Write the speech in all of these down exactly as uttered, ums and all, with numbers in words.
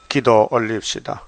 기도 올립시다.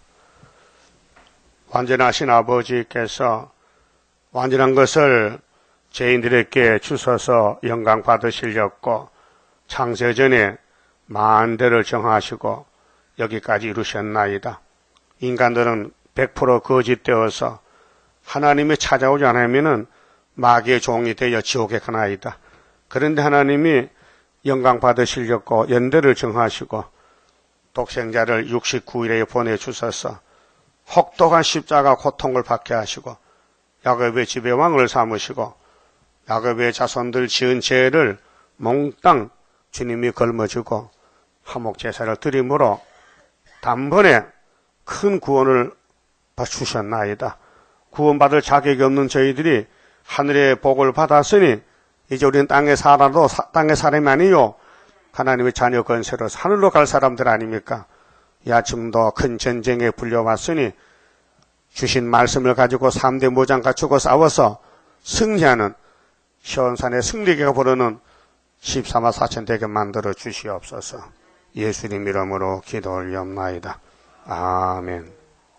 완전하신 아버지께서 완전한 것을 죄인들에게 주셔서 영광 받으시려고 창세전에 만대를 정하시고 여기까지 이루셨나이다. 인간들은 백 퍼센트 거짓되어서 하나님이 찾아오지 않으면 마귀의 종이 되어 지옥에 가나이다. 그런데 하나님이 영광 받으시려고 연대를 정하시고 독생자를 육십구 일에 보내주셔서 혹독한 십자가 고통을 받게 하시고 야곱의 집의 왕을 삼으시고 야곱의 자손들 지은 죄를 몽땅 주님이 걸머지고 화목제사를 드림으로 단번에 큰 구원을 주셨나이다. 구원받을 자격이 없는 저희들이 하늘의 복을 받았으니 이제 우리는 땅에 살아도 사, 땅의 사람이 아니요 하나님의 자녀 건세로 하늘로 갈 사람들 아닙니까? 이 아침도 큰 전쟁에 불려왔으니 주신 말씀을 가지고 삼 대 모장 갖추고 싸워서 승리하는 시온산의 승리계가 부르는 십삼만 사천 되게 만들어 주시옵소서. 예수님 이름으로 기도 올리옵나이다. 아멘.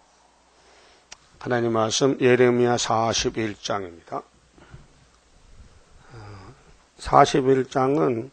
하나님 말씀 예레미야 사십일 장입니다. 사십일 장은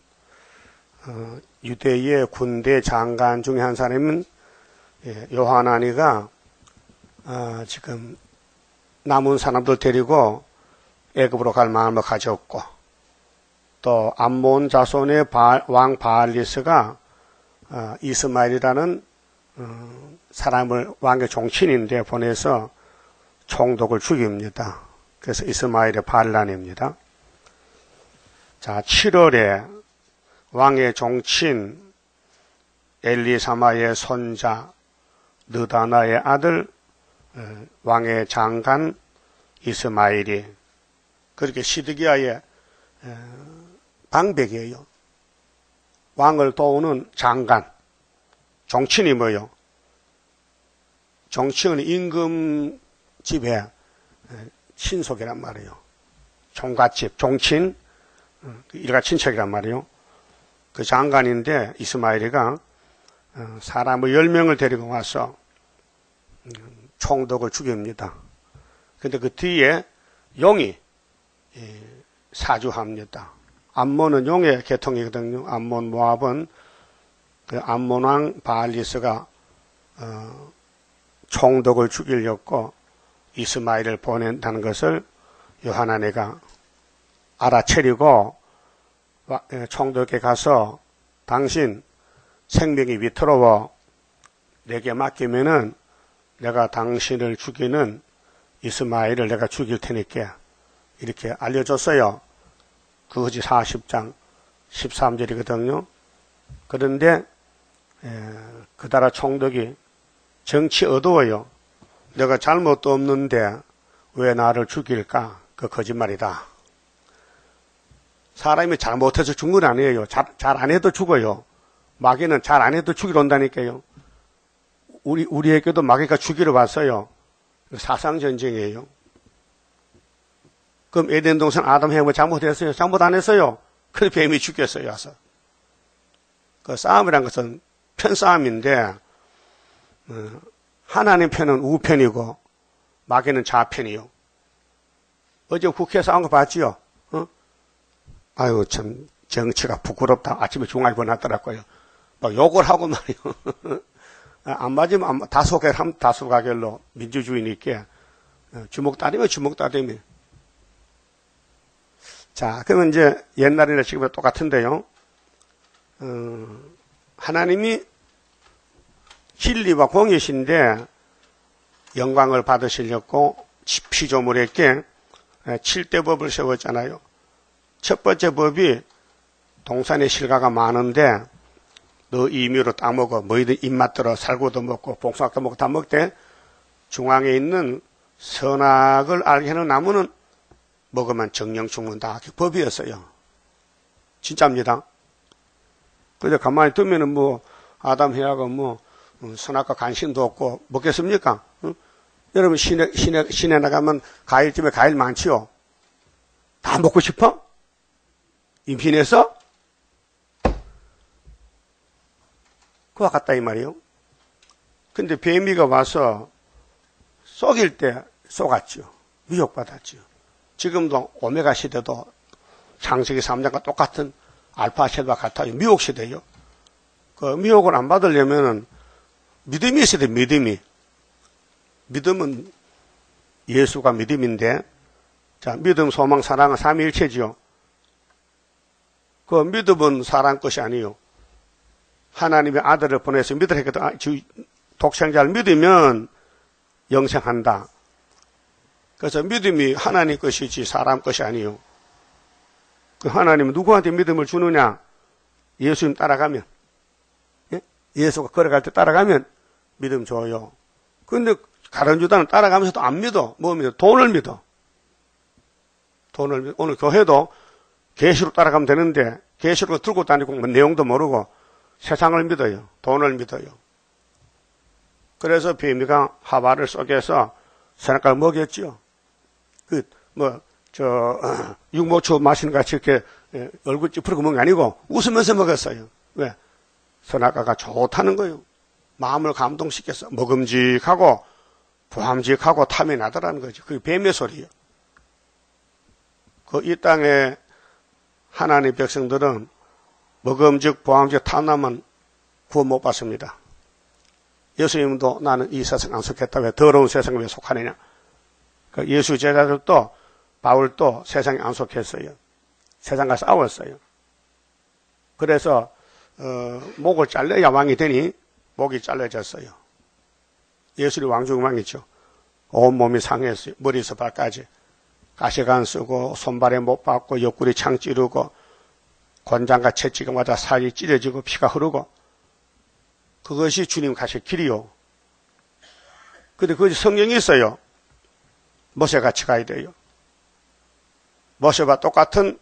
유대의 군대 장관 중에 한 사람은 요하나니가 지금 남은 사람들 데리고 애굽으로 갈 마음을 가졌고 또 암몬 자손의 왕 바알리스가 이스마엘이라는 사람을 왕의 종친인데 보내서 총독을 죽입니다. 그래서 이스마엘의 반란입니다. 자, 칠월에 왕의 종친 엘리사마의 손자 느다나의 아들 왕의 장관 이스마엘이 그렇게 시드기야의 방백이에요. 왕을 도우는 장관, 종친이 뭐요? 종친은 임금집의 친속이란 말이에요. 총갓집, 종친, 일가 친척이란 말이에요. 그 장관인데 이스마엘이가 사람을 열 명을 데리고 와서 총독을 죽입니다. 근데 그 뒤에 용이 사주합니다. 암몬은 용의 계통이거든요. 암몬 모압은 그 암몬 왕 바알리스가 어, 총독을 죽이려고 이스마엘을 보낸다는 것을 요하나니가 알아채리고 총독에게 가서 당신 생명이 위태로워 내게 맡기면은 내가 당신을 죽이는 이스마엘을 내가 죽일 테니까 이렇게 알려줬어요. 그것이 사십 장 십삼 절이거든요. 그런데 에, 그달아 총독이 정치 어두워요. 내가 잘못도 없는데 왜 나를 죽일까? 그 거짓말이다. 사람이 잘못해서 죽는 건 아니에요. 잘, 잘 안 해도 죽어요. 마귀는 잘 안 해도 죽이러 온다니까요. 우리, 우리에게도 마귀가 죽이러 왔어요. 사상전쟁이에요. 그럼 에덴 동산 아담 해뭐 잘못했어요? 잘못 안 했어요. 그래 뱀이 죽였어요. 와서. 그 싸움이란 것은 편싸움인데 어, 하나님 편은 우편이고 마귀는 좌편이요. 어제 국회 싸운 거 봤지요? 어? 아유 참 정치가 부끄럽다. 아침에 중앙에 보냈더라고요. 막 욕을 하고 말이요. 안 맞으면 다소결 함 다소가결로 민주주의니까 주먹 따리면 주먹 따리면. 자, 그러면 이제 옛날이나 지금이나 똑같은데요. 어, 하나님이 진리와 공이신데 영광을 받으시려고 피조물에게 칠대 법을 세웠잖아요. 첫 번째 법이 동산에 실과가 많은데 너 임의로 따먹어. 너희들 입맛대로 살구도 먹고 복숭아도 먹고 다 먹되 중앙에 있는 선악을 알게 하는 나무는 먹으면 정령 죽는다. 그 법이었어요. 진짜입니다. 근데 가만히 두면은 뭐 아담 해하고 뭐 선악과 관심도 없고 먹겠습니까? 응? 여러분 시내, 시내, 시내 나가면 과일집에 과일 많지요? 다 먹고 싶어? 임신해서? 그와 같다 이 말이요. 근데 뱀이가 와서 속일 때 속았죠. 미혹받았죠. 지금도 오메가 시대도 창세기 삼 장과 똑같은 알파 시대와 같아요. 미혹 시대요. 그 미혹을 안 받으려면은 믿음이 있어야 돼, 믿음이. 믿음은 예수가 믿음인데, 자, 믿음, 소망, 사랑은 삼위일체지요. 그 믿음은 사람 것이 아니요. 하나님의 아들을 보내서 믿으라 했거든. 독생자를 믿으면 영생한다. 그래서 믿음이 하나님 것이지 사람 것이 아니요. 그 하나님은 누구한테 믿음을 주느냐? 예수님 따라가면. 예? 예수가 걸어갈 때 따라가면 믿음 줘요. 근데 다른 유다는 따라가면서도 안 믿어. 뭐 믿어? 돈을 믿어. 돈을 믿어. 오늘 교회도 계시로 따라가면 되는데 계시로 들고 다니고 뭐 내용도 모르고 세상을 믿어요. 돈을 믿어요. 그래서 뱀이가 하와를 속여서 선악과를 먹였죠. 그 뭐 저 육모초 마시는 같이 이렇게 얼굴 찌푸리고 먹은 게 아니고 웃으면서 먹었어요. 왜? 선악과가 좋다는 거예요. 마음을 감동시켜서 먹음직하고 보함직하고 탐이 나더라는 거죠. 그게 뱀의 소리예요. 그 이 땅에 하나님의 백성들은 먹음직 보함직 탐나면 구원 못 받습니다. 예수님도 나는 이 세상 안 속했다. 왜 더러운 세상에 왜 속하느냐. 그 예수 제자들도 바울도 세상에 안 속했어요. 세상과 싸웠어요. 그래서 어, 목을 잘라야 왕이 되니 목이 잘라졌어요. 예수님 왕중 왕이죠. 온몸이 상했어요. 머리에서 발까지. 가시관 쓰고 손발에 못 박고 옆구리 창 찌르고 권장과 채찍에 맞아 살이 찢어지고 피가 흐르고 그것이 주님 가실 길이요. 근데 그것이 성경이 있어요. 모세같이 가야 돼요. 모세와 똑같은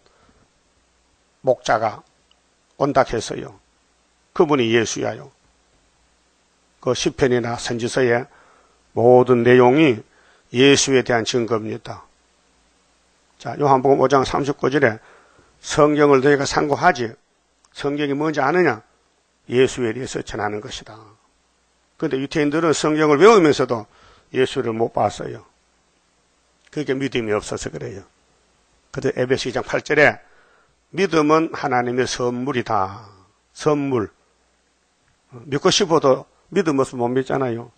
목자가 온다 했어요. 그분이 예수야요. 그 시편이나 선지서의 모든 내용이 예수에 대한 증거입니다. 자, 요한복음 오 장 삼십구 절에 성경을 너희가 상고하지 성경이 뭔지 아느냐? 예수에 대해서 전하는 것이다. 그런데 유태인들은 성경을 외우면서도 예수를 못 봤어요. 그게 믿음이 없어서 그래요. 그런데 에베소 이 장 팔 절에 믿음은 하나님의 선물이다. 선물. 믿고 싶어도 믿음 없으면 못 믿잖아요.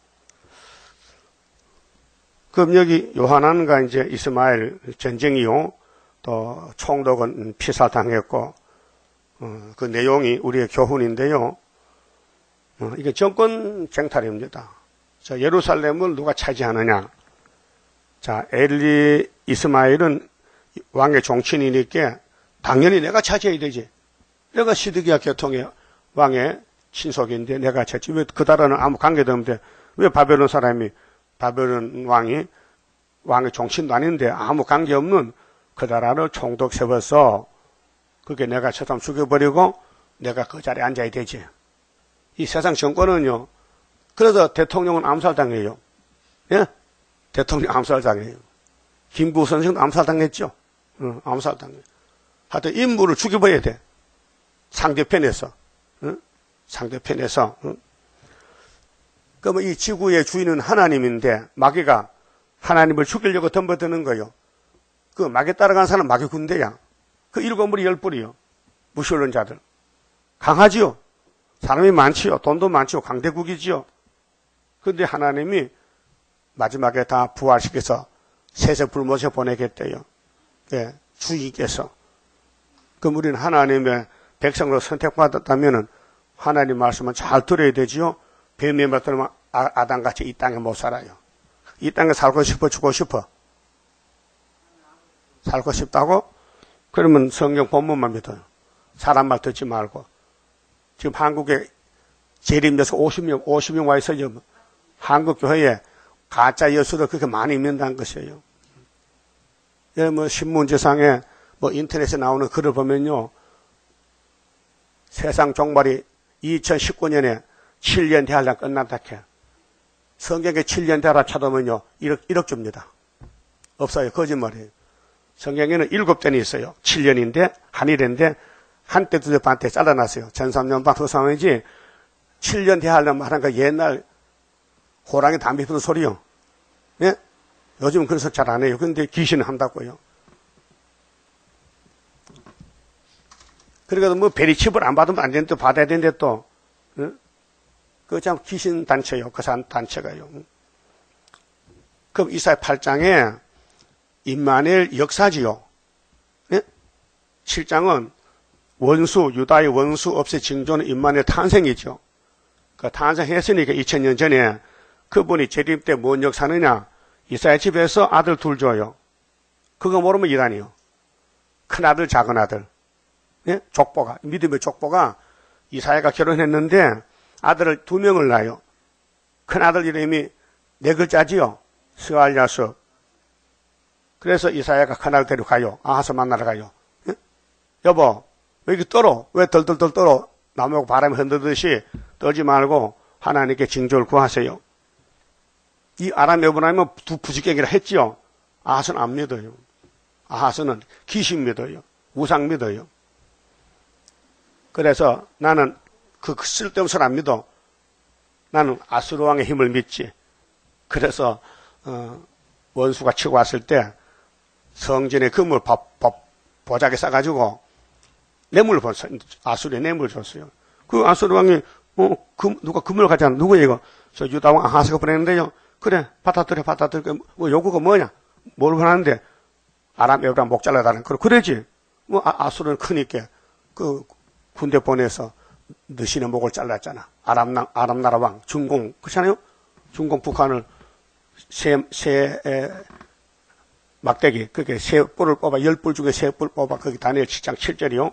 그럼 여기 요하난과 이제 이스마엘 전쟁이요. 또 총독은 피살당했고 어, 그 내용이 우리의 교훈인데요. 어, 이게 정권 쟁탈입니다. 자, 예루살렘을 누가 차지하느냐? 자, 엘리 이스마엘은 왕의 종친이니까 당연히 내가 차지해야 되지. 내가 시드기야 계통의 왕의 친속인데 내가 차지. 왜 그 나라는 아무 관계도 없는데 왜 바벨론 사람이 바벨론 왕이 왕의 종친도 아닌데 아무 관계없는 그 나라를 총독 세워서 그게 내가 저 사람 죽여버리고 내가 그 자리에 앉아야 되지. 이 세상 정권은요. 그래서 대통령은 암살당해요. 예? 대통령 암살당해요. 김구 선생도 암살당했죠. 응, 암살당해요. 하여튼 인물을 죽여버려야 돼. 상대편에서. 응? 상대편에서. 응? 그러면 이 지구의 주인은 하나님인데 마귀가 하나님을 죽이려고 덤벼드는 거예요. 그 마귀 따라간 사람은 마귀 군대야. 그 일곱 무리 열 뿌리요. 무신론 자들. 강하지요. 사람이 많지요. 돈도 많지요. 강대국이지요. 그런데 하나님이 마지막에 다 부활시켜서 셋에 불모셔 보내겠대요. 예, 주인께서. 그럼 우리는 하나님의 백성으로 선택받았다면 하나님 말씀은 잘 들어야 되지요. 뱀의 말 들으면 아담같이 이 땅에 못 살아요. 이 땅에 살고 싶어 죽고 싶어. 살고 싶다고? 그러면 성경 본문만 믿어요. 사람 말 듣지 말고. 지금 한국에 재림돼서 오십 명, 오십 명 와 있어요. 한국 교회에 가짜 예수를 그렇게 많이 믿는다는 것이에요. 예, 뭐 신문지상에 뭐 인터넷에 나오는 글을 보면요. 세상 종말이 이천십구 년에 칠 년 대하려 끝났다 해. 성경에 칠 년 대하라 찾아보면요. 일억, 일억 줍니다. 없어요. 거짓말이에요. 성경에는 일곱 전이 있어요. 칠 년인데, 한일인데, 한때 두대 반때 잘라놨어요. 전삼년 반 후삼년이지, 칠 년 대하려면 하는 거 옛날 호랑이 담배 피는 소리요. 예? 요즘은 그래서 잘 안 해요. 근데 귀신은 한다고요. 그러니까 뭐 베리칩을 안 받으면 안 되는데 받아야 되는데 또, 예? 그 참 귀신 단체요. 그 단체가요. 그럼 이사야 팔 장에 임마누엘 역사지요. 예? 칠 장은 원수, 유다의 원수 없이 징조는 임마누엘 탄생이죠. 그 탄생했으니까 이천 년 전에 그분이 재림 때 뭔 역사느냐? 이사야 집에서 아들 둘 줘요. 그거 모르면 이단이요. 큰 아들, 작은 아들. 예? 족보가, 믿음의 족보가 이사야가 결혼했는데 아들을 두 명을 낳아요. 큰 아들 이름이 네 글자지요. 스알야스. 그래서 이사야가 큰 아들 데려가요. 아하스 만나러 가요. 예? 여보, 왜 이렇게 떨어? 왜 덜덜덜 떨어? 나무하고 바람이 흔들듯이 떨지 말고 하나님께 징조를 구하세요. 이 아람 여분하면 두 부지깽이라 했지요. 아하스는 안 믿어요. 아하스는 귀신 믿어요. 우상 믿어요. 그래서 나는 그 쓸데없는 소리 안 믿어. 나는 아수르 왕의 힘을 믿지. 그래서 어, 원수가 치고 왔을 때 성전에 금을 밥, 밥, 보자기에 싸가지고 뇌물을 줬어요. 아수르에 뇌물을 줬어요. 그 아수르 왕이 어, 금, 누가 금을 가져왔나? 누구예요 이거? 저 유다 왕 아하스가 보냈는데요. 그래, 받아들여, 받아들여. 뭐 요구가 뭐냐? 뭘 원하는데? 아람 여우랑 목 잘라달라는. 그래, 그러지. 뭐 아, 아수르는 크니까 그 군대 보내서 너신의 목을 잘랐잖아. 아람, 아람 나라 왕, 중공, 그렇잖아요? 중공 북한을 새, 새, 에, 막대기, 그게 세 뿔을 뽑아, 열 뿔 중에 세 뿔 뽑아, 거기 다니엘 칠 장 칠 절이요.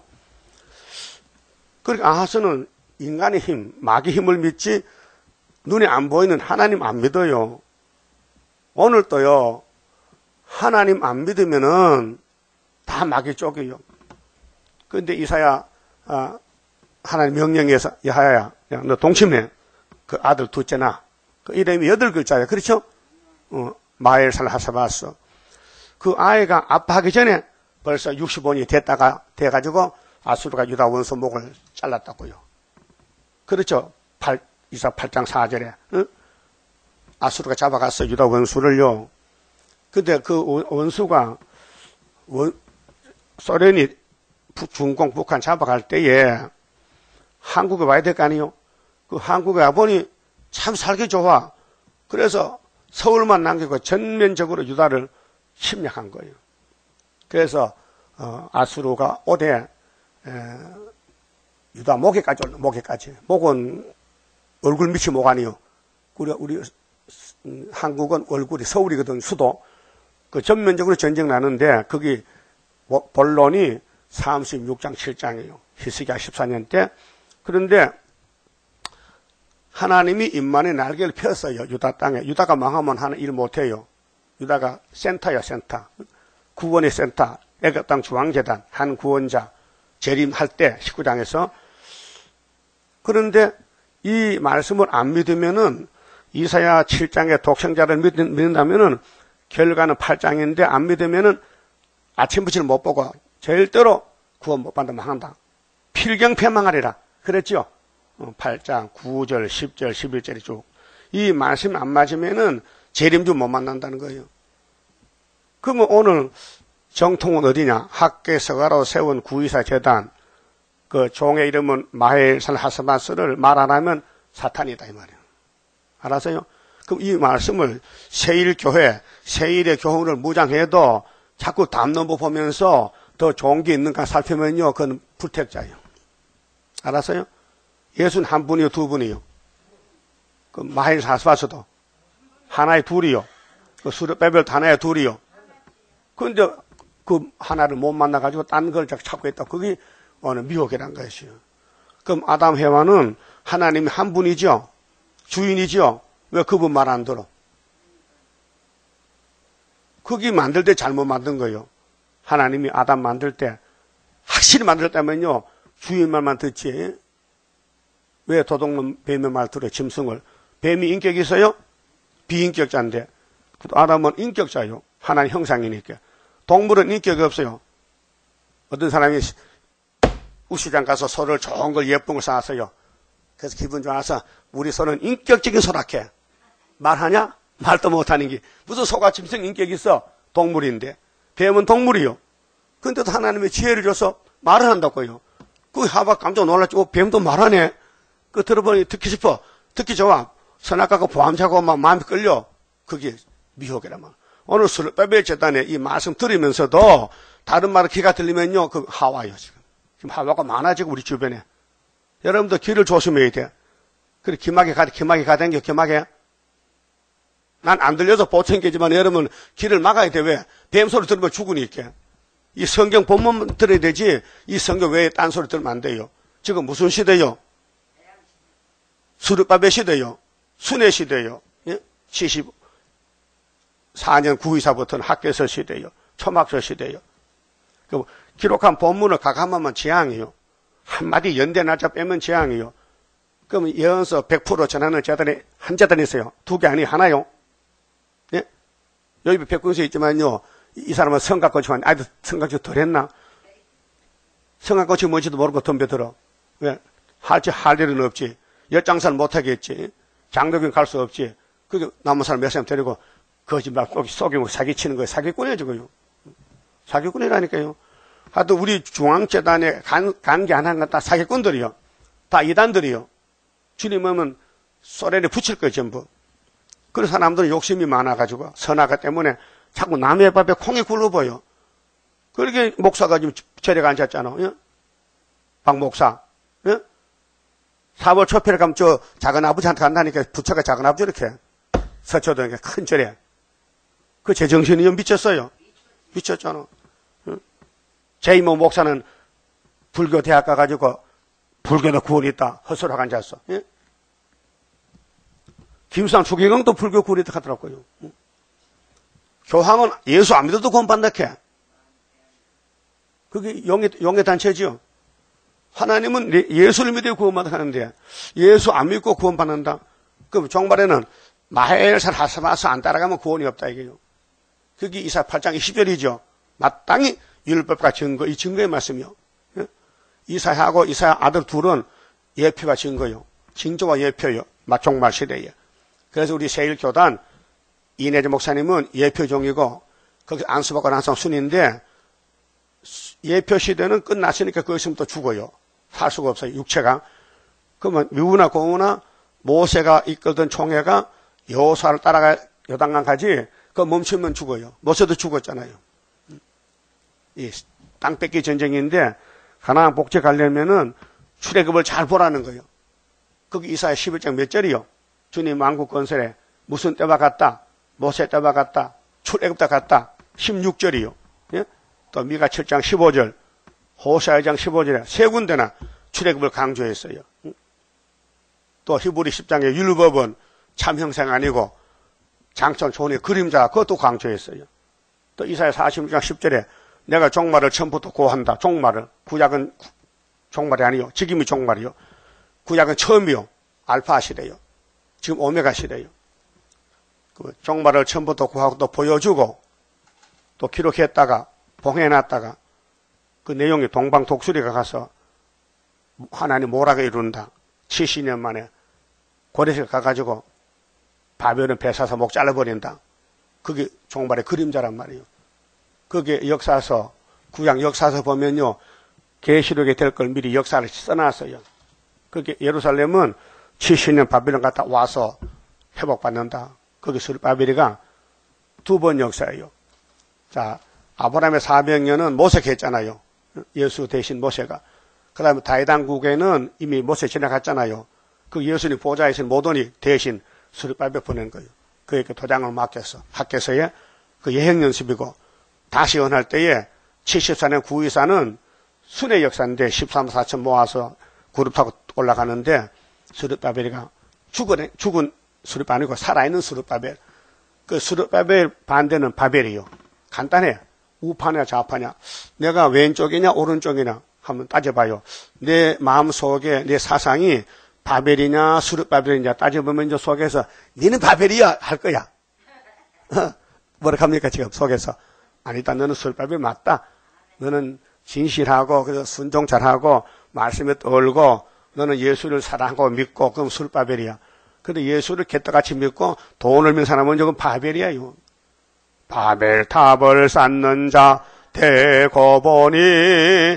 그러니까 아하스는 인간의 힘, 마귀 힘을 믿지, 눈에 안 보이는 하나님 안 믿어요. 오늘 또요, 하나님 안 믿으면은 다 마귀 쪽이에요. 그런데 이사야, 아, 하나님 명령에서, 야하야, 야, 너 동침해. 그 아들 둘째나. 그 이름이 여덟 글자예요. 그렇죠? 어, 마엘살 하사바스. 그 아이가 아파하기 전에 벌써 육십오 년이 됐다가, 돼가지고 아수르가 유다 원수 목을 잘랐다고요. 그렇죠? 팔, 이사 팔 장 사 절에. 응? 아수르가 잡아갔어, 유다 원수를요. 근데 그 원수가, 원, 소련이 중공, 북한 잡아갈 때에 한국에 와야 될 거 아니에요? 그 한국에 와보니 참 살기 좋아. 그래서 서울만 남기고 전면적으로 유다를 침략한 거예요. 그래서, 어, 아수르가 오대, 에, 유다 목에까지 올라, 목에까지. 목은 얼굴 밑이 목 아니요. 우리, 우리, 음, 한국은 얼굴이 서울이거든, 수도. 그 전면적으로 전쟁 나는데, 거기, 본론이 삼십육 장 칠 장이에요. 히스기야 십사 년 때. 그런데, 하나님이 임마누엘 날개를 폈어요. 유다 땅에. 유다가 망하면 하는 일 못해요. 유다가 센터야, 센터. 구원의 센터. 애굽 땅 중앙재단, 한 구원자, 재림할 때, 십구 장에서. 그런데 이 말씀을 안 믿으면은, 이사야 칠 장의 독생자를 믿는다면은, 결과는 팔 장인데, 안 믿으면은, 아침부치를 못 보고, 절대로 구원 못 받는다, 망한다. 필경패망하리라. 그랬죠? 팔 장, 구 절, 십 절, 십일 절이 쭉. 이 말씀 안 맞으면은 재림주 못 만난다는 거예요. 그러면 오늘 정통은 어디냐? 학계서가로 세운 구이사 재단, 그 종의 이름은 마헬살 하스바스를 말 안 하면 사탄이다, 이 말이에요. 알았어요? 그럼 이 말씀을 세일교회, 세일의 교훈을 무장해도 자꾸 담론부 보면서 더 좋은 게 있는가 살피면요, 그건 불택자예요. 알았어요? 예수는 한 분이요, 두 분이요. 그 마헬 하스바스도 하나의 둘이요. 그 수르베벨도 하나의 둘이요. 그런데 그 하나를 못 만나가지고 딴 걸 찾고 있다. 그게 어느 미혹이란 것이요. 그럼 아담 해와는 하나님이 한 분이죠. 주인이죠. 왜 그분 말 안 들어? 그게 만들 때 잘못 만든 거예요. 하나님이 아담 만들 때 확실히 만들었다면요, 주인 말만 듣지. 왜 도둑놈 뱀의 말 들어, 짐승을? 뱀이 인격이 있어요? 비인격자인데. 아담은 인격자요. 하나님 형상이니까. 동물은 인격이 없어요. 어떤 사람이 우시장 가서 소를 좋은 걸 예쁜 걸 사왔어요. 그래서 기분 좋아서 우리 소는 인격적인 소라케. 말하냐? 말도 못하는 게 무슨 소가 짐승 인격이 있어? 동물인데. 뱀은 동물이요. 근데도 하나님의 지혜를 줘서 말을 한다고요. 그 하바 깜짝 놀랐지. 어, 뱀도 말하네. 그 들어보니 듣기 싶어. 듣기 좋아. 선악과가 보암자고 막 마음이 끌려. 그게 미혹이란 말. 오늘 스룹바벨 재단에 이 말씀 들으면서도 다른 말을 귀가 들리면요. 그 하와요, 지금. 지금 하와가 많아지고 우리 주변에. 여러분도 귀를 조심해야 돼. 그래, 귀마개 가, 귀마개 가댕겨, 귀마개. 난 안 들려서 보청기지만 여러분 귀를 막아야 돼. 왜? 뱀 소리 들으면 죽으니까. 이 성경 본문 들어야 되지, 이 성경 외에 딴 소리 들으면 안 돼요. 지금 무슨 시대요? 스룹바벨 시대요. 순회 시대요. 예? 칠십사 년 구이사부터는 학개서 시대요. 초막서 시대요. 그 기록한 본문을 각 한마만 재앙이요. 한마디 연대 날짜 빼면 재앙이요. 그럼 예언서 백 퍼센트 전하는 재단이 한 재단이 있어요. 두 개 아니 하나요? 예? 여기 백군수에 있지만요. 이 사람은 성곽거치고 아이들 성곽거치 덜 했나? 성곽거치 뭔지도 모르고 덤벼들어. 왜? 할지 할 일은 없지. 엿장사는 못하겠지. 장로교는 갈 수 없지. 그게 남은 사람 몇 사람 데리고 거짓말 속이고 사기치는 거예요. 사기꾼이에요, 지금요. 사기꾼이라니까요. 하여튼 우리 중앙재단에 간, 간게 안 한 건 다 사기꾼들이요. 다 이단들이요. 주님 오면 소련에 붙일 거예요, 전부. 그래서 사람들은 욕심이 많아가지고 선악과 때문에 자꾸 남의 밥에 콩이 굴러보여. 그렇게 목사가 지금 저리가 앉았잖아. 예? 박 목사. 예? 사월 초필에 가면 저 작은 아버지한테 간다니까 부처가 작은 아버지 이렇게 서초동에 큰 절에. 그 제정신이 미쳤어요. 미쳤잖아. 예? 제 이모 목사는 불교 대학 가가지고 불교도 구원이 있다. 헛소리하고 앉았어. 예? 김수환 추기경도 불교 구원이 있다 하더라고요. 예? 교황은 예수 안 믿어도 구원받는다 해. 그게 용의, 용의 단체지요. 하나님은 예수를 믿어 구원받는다 하는데 예수 안 믿고 구원받는다. 그럼 종말에는 마헬살 하사마스 안 따라가면 구원이 없다 이게요. 그게 이사야 팔 장 이십 절이죠. 마땅히 율법과 증거, 이 증거의 말씀이요. 예? 이사야하고 이사야 아들 둘은 예표와 증거요. 징조와 예표요. 종말 시대에. 그래서 우리 세일교단 이내재 목사님은 예표종이고 거기서 안수받고 나서 순인데 예표 시대는 끝났으니까 그 있으면 죽어요. 살 수가 없어요. 육체가. 그러면 유나 고우나 모세가 이끌던 총회가 여호수아를 따라가 요단강 가지 그 멈추면 죽어요. 모세도 죽었잖아요. 이 땅 뺏기 전쟁인데 가나안 복지 가려면은 출애굽을 잘 보라는 거예요. 거기 이사야 십일 장 몇 절이요? 주님 왕국 건설에 무슨 때와 같다? 모세 때와 같다? 출애굽 때 같다? 십육 절이요. 예? 또 미가 칠 장 십오 절, 호세아 장 십오 절에 세 군데나 출애굽을 강조했어요. 또 히브리 십 장의 율법은 참 형상 아니고 장천 초원의 그림자 그것도 강조했어요. 또 이사야 사십육 장 십 절에 내가 종말을 처음부터 고한다. 종말을. 구약은 종말이 아니요. 지금이 종말이요. 구약은 처음이요. 알파 시대요. 지금 오메가 시대요. 그 종말을 처음부터 구하고 또 보여주고 또 기록했다가 봉해놨다가 그 내용이 동방독수리가 가서 하나님 모락을 이룬다. 칠십 년 만에 고레스가 가가지고 바벨론 배사서 목 잘라버린다. 그게 종말의 그림자란 말이에요. 그게 역사서, 구약 역사서 보면요. 계시록에 될 걸 미리 역사를 써놨어요. 그게 예루살렘은 칠십 년 바벨론 갔다 와서 회복받는다. 거기 스룹바벨이가 두 번 역사예요. 자, 아브라함의 사백 년은 모세가 했잖아요. 예수 대신 모세가. 그 다음에 다윗왕국에는 이미 모세 지나갔잖아요. 그 예수님 보좌에 있는 모돈이 대신 스룹바벨 보낸 거예요. 그에게 도장을 맡겼어. 학교에서의 그 예행 연습이고 다시 언할 때에 칠십사 년 구이사는 순회 역사인데 십삼, 사천 모아서 그룹 타고 올라가는데 스룹바벨이가 죽은, 죽은 스룹바벨 아니고 살아있는 스룹바벨. 그 스룹바벨 반대는 바벨이요. 간단해. 우파냐 좌파냐. 내가 왼쪽이냐 오른쪽이냐 한번 따져봐요. 내 마음속에 내 사상이 바벨이냐 스룹바벨이냐 따져보면 이제 속에서 니는 바벨이야 할 거야. 뭐라 합니까 지금 속에서. 아니다 너는 스룹바벨 맞다. 너는 진실하고 그래서 순종 잘하고 말씀에 떨고 너는 예수를 사랑하고 믿고 그럼 스룹바벨이야. 근데 예수를 개떡같이 믿고 돈을 믿는 사람은 조금 바벨이에요. 바벨 탑을 쌓는 자 되고 보니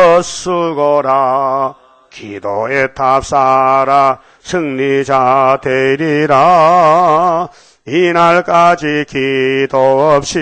헛수고라. 기도의 탑 쌓아 승리자 되리라. 이날까지 기도 없이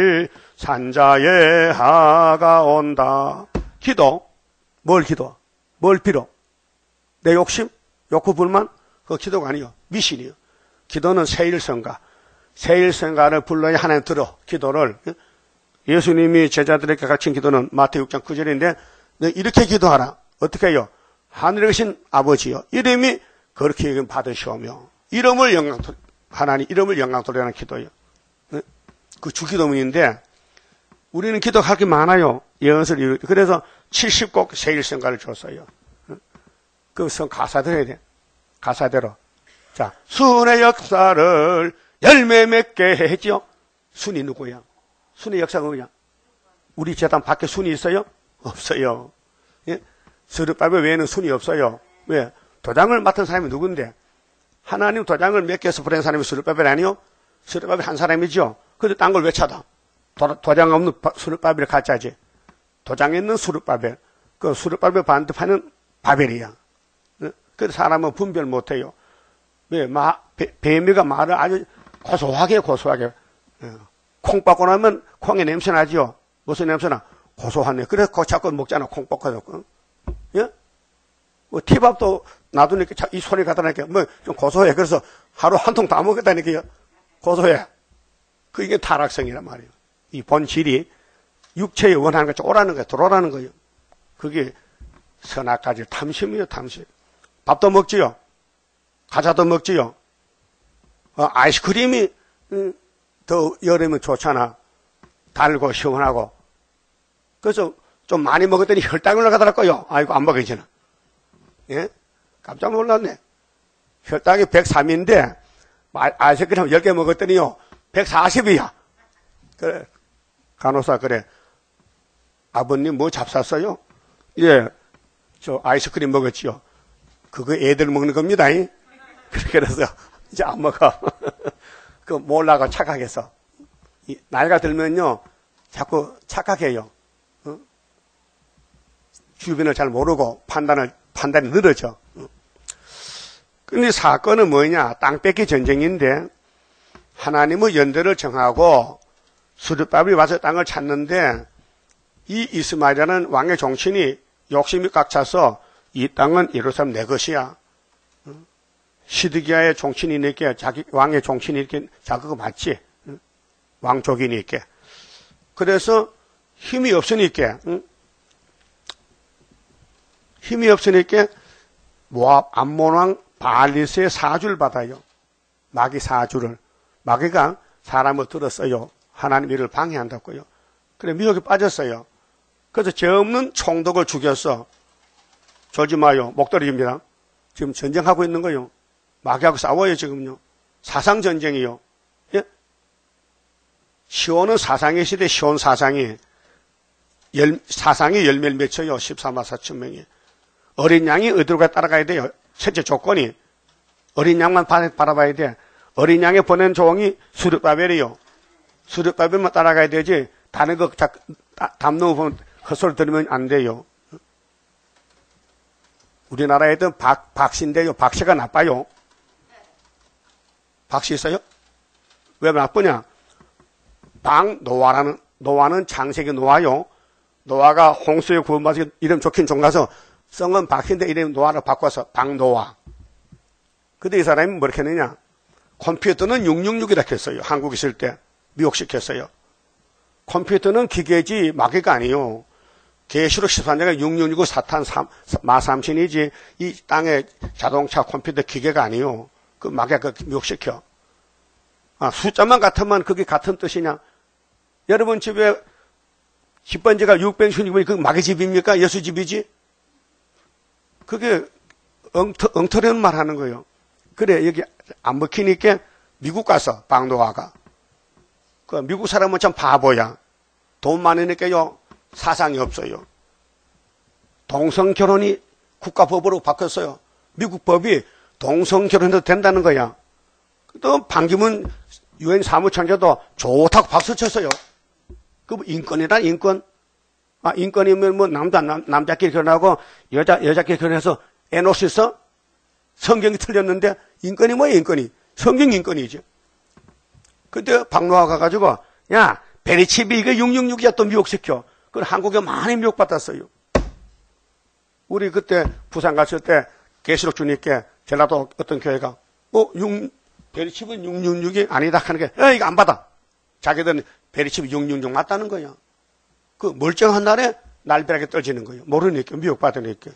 산자의 하가 온다. 기도? 뭘 기도? 뭘 빌어? 내 욕심? 욕구 불만? 그거 기도가 아니요. 미신이요. 기도는 세일성가. 세일성가를 불러야 하나님 들어. 기도를. 예수님이 제자들에게 가르친 기도는 마태오 육 장 구 절인데 너 이렇게 기도하라. 어떻게 해요? 하늘에 계신 아버지요. 이름이 그렇게 여김 받으시오며 이름을 영광 하나님 이름을 영광 돌리라는 기도예요. 그 주기도문인데 우리는 기도할 게 많아요. 예언을 이루. 그래서 칠십 곡 세일성가를 줬어요. 그 성 가사 들어야 돼. 가사대로. 자, 순의 역사를 열매 맺게 했지요. 순이 누구야? 순의 역사가 뭐냐? 우리 재단 밖에 순이 있어요? 없어요. 예? 스룹바벨 외에는 순이 없어요. 왜? 도장을 맡은 사람이 누군데? 하나님 도장을 맡겨서 보낸 사람이 스룹바벨 아니요? 스룹바벨 한 사람이죠. 근데 딴 걸 왜 찾아? 도, 도장 없는 스룹바벨을 가짜지. 도장에 있는 스룹바벨. 그 스룹바벨 반대파는 바벨이야. 그 사람은 분별 못해요. 왜? 마, 배, 뱀이가 말을 아주 고소하게 고소하게. 콩 빻고 나면 콩에 냄새 나죠. 무슨 냄새나? 고소하네. 그래서 그 자꾸 먹잖아. 콩 빻고서. 예? 뭐 티밥도 놔두니까 이 소리 갖다 놓으니까 뭐 좀 고소해. 그래서 하루 한 통 다 먹겠다니까 고소해. 그 이게 타락성이란 말이에요. 이 본질이 육체에 원하는 것이 오라는 거예요. 들어오라는 거예요. 그게 선악까지 탐심이에요. 탐심. 밥도 먹지요. 과자도 먹지요. 어, 아이스크림이 음, 더 여름에 좋잖아. 달고 시원하고. 그래서 좀 많이 먹었더니 혈당이 올라가더라고요. 아이고 안 먹어지나. 예? 깜짝 놀랐네. 혈당이 백삼인데 아이스크림 열 개 먹었더니요 백사십이야. 그래. 간호사 그래. 아버님 뭐 잡쌌어요? 예. 저 아이스크림 먹었지요. 그거 애들 먹는 겁니다. 그래서 이제 안 먹어. 그 몰라가 착각해서. 나이가 들면요, 자꾸 착각해요. 어? 주변을 잘 모르고 판단을, 판단이 늘어져. 어? 근데 사건은 뭐냐? 땅 뺏기 전쟁인데, 하나님의 연대를 정하고, 스룹바벨이 와서 땅을 찾는데, 이 이스마엘이라는 왕의 종친이 욕심이 꽉 차서, 이 땅은 예루살렘 내 것이야. 시드기야의 종친이니까 자기 왕의 종친이니까 자그거 맞지. 왕족이니까. 그래서 힘이 없으니까 힘이 없으니까 모압 암몬 왕 바알리스의 사주를 받아요. 마귀 사주를. 마귀가 사람을 들었어요. 하나님 일을 방해한다고요. 그래 미혹에 빠졌어요. 그래서 죄 없는 총독을 죽였어. 졸지 마요. 목 떨어집니다. 지금 전쟁하고 있는 거요. 마귀하고 싸워요, 지금요. 사상전쟁이요. 예? 시온은 사상의 시대, 시온 사상이, 열, 사상이 열매를 맺혀요. 십사만 사천 명이. 어린 양이 어디로 따라가야 돼요? 첫째 조건이. 어린 양만 바라봐야 돼. 어린 양에 보낸 종이 스룹바벨이요. 스룹바벨만 따라가야 되지, 다른 거, 담 넘어보면 헛소리 들으면 안 돼요. 우리나라에 있던 박, 박씨인데요. 박씨가 나빠요. 박씨 있어요? 왜 나쁘냐? 방 노아라는, 노아는 창세기 노아요. 노아가 홍수에 구원받아서 이름 좋긴 종 가서 성은 박씨인데 이름 노아를 바꿔서 방노아. 근데 이 사람이 뭐렇게 했느냐? 컴퓨터는 육육육이라 했어요. 한국 있을 때. 미혹시켰어요. 컴퓨터는 기계지 마귀가 아니에요. 계시록 십삼 장에 육육육은 사탄 마삼신이지 이 땅의 자동차 컴퓨터 기계가 아니요. 그 마귀가 미혹시켜. 아, 숫자만 같으면 그게 같은 뜻이냐? 여러분 집에 집 번째가 육백육십육 번이 그 마귀 집입니까? 예수 집이지? 그게 엉터, 엉터리는 말 하는 거예요. 그래 여기 안 먹히니까 미국 가서 방노아가. 그 미국 사람은 참 바보야. 돈 많으니까요. 사상이 없어요. 동성 결혼이 국가법으로 바뀌었어요. 미국 법이 동성 결혼해도 된다는 거야. 또 반기문 유엔 사무총장도 좋다고 박수 쳤어요. 그 인권이란 인권. 아, 인권이면 뭐 남자, 남, 남자끼리 결혼하고 여자, 여자끼리 결혼해서 애 놓을 수 있어? 성경이 틀렸는데 인권이 뭐야, 인권이? 성경 인권이지. 그때 박노하 가가지고, 야, 베리칩이 이거 육육육이야 또 미혹시켜. 그걸 한국에 많이 미혹받았어요. 우리 그때 부산 갔을 때 계시록 주님께 전라도 어떤 교회가, 어, 육, 베리칩은 육육육이 아니다 하는 게, 어, 이거 안 받아. 자기들은 베리칩이 육육육 맞다는 거야. 그 멀쩡한 날에 날벼락에 떨어지는 거예요. 모르니까, 미혹받으니까.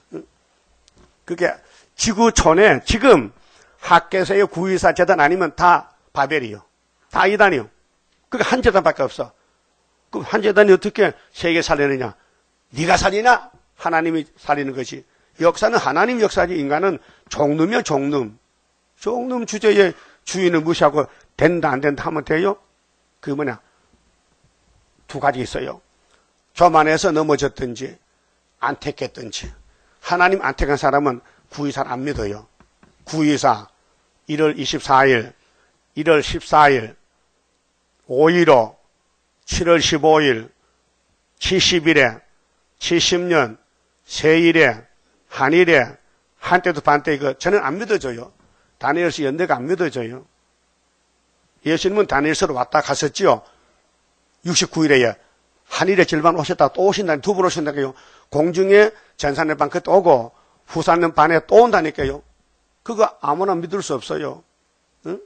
그게 지구촌에 지금 학계에서의 구이사 재단 아니면 다 바벨이요. 다 이단이요. 그게 한 재단밖에 없어. 그럼 한 재단이 어떻게 세계 살리느냐? 네가 살리나? 하나님이 살리는 것이. 역사는 하나님 역사지. 인간은 종놈이야, 종놈. 종놈 주제에 주인을 무시하고 된다 안 된다 하면 돼요? 그게 뭐냐? 두 가지 있어요. 교만해서 넘어졌든지 안 택했든지. 하나님 안 택한 사람은 구이사를 안 믿어요. 구이사 일월 이십사일, 일월 십사일, 오일오, 칠월 십오일, 칠십일에, 칠십년, 세일에, 한일에, 한때도 반때 이거 저는 안 믿어져요. 다니엘서 연대가 안 믿어져요. 예수님은 다니엘서로 왔다 갔었지요. 육십구일에 한일에 절반 오셨다 또 오신다니 두 번 오신다니까요. 공중에 전산의 반 그때 오고 후산의 반에 또 온다니까요. 그거 아무나 믿을 수 없어요. 응?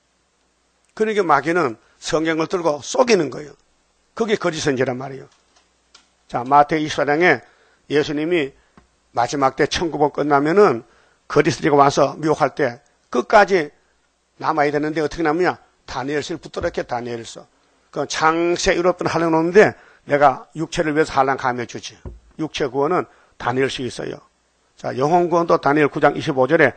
그러니까 마귀는 성경을 들고 속이는 거예요. 그게 거짓 선지란 말이에요. 자, 마태복음 이십사 장에 예수님이 마지막 때 천국복 끝나면은 거짓들이가 와서 미혹할 때 끝까지 남아야 되는데 어떻게 남냐? 다니엘서를 붙들었게 다니엘서. 그 창세 유럽들은 하려놓는데 내가 육체를 위해서 한란 감해 주지. 육체 구원은 다니엘서 있어요. 자, 영혼 구원도 다니엘 구 장 이십오절에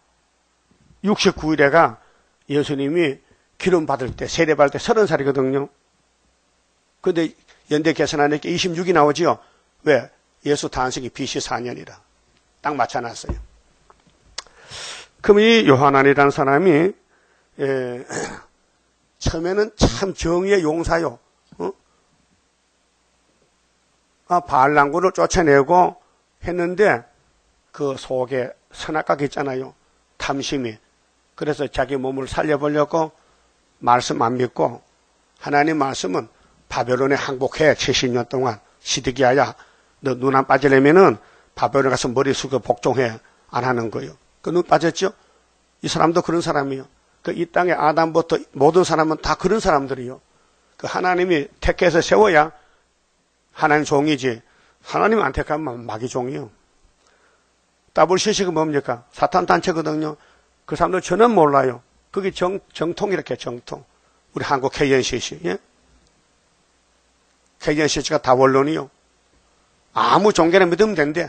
육십구일에가 예수님이 기름 받을 때, 세례 받을 때 서른 살이거든요. 근데 연대 계산하니까 이십육이 나오지요. 왜? 예수 탄생이 비씨 사년이라. 딱 맞춰놨어요. 그럼 이 요한안이라는 사람이, 에, 처음에는 참 정의의 용사요. 어? 아, 바알랑구를 쫓아내고 했는데 그 속에 선악각이 있잖아요. 탐심이. 그래서 자기 몸을 살려보려고 말씀 안 믿고 하나님 말씀은 바벨론에 항복해 칠십 년 동안 시드기야야 너 눈 안 빠지려면은 바벨론 가서 머리 숙여 복종해 안 하는 거예요. 그 눈 빠졌죠? 이 사람도 그런 사람이에요. 그 이 땅에 아담부터 모든 사람은 다 그런 사람들이요. 그 하나님이 택해서 세워야 하나님 종이지. 하나님 안 택하면 마귀 종이요. 더블 씨씨가 뭡니까? 사탄 단체거든요. 그 사람들 저는 몰라요. 그게 정, 정통 이렇게 정통. 우리 한국 케이엔씨씨. 예? 케이엔씨씨가 다 원론이요. 아무 종교를 믿으면 된대.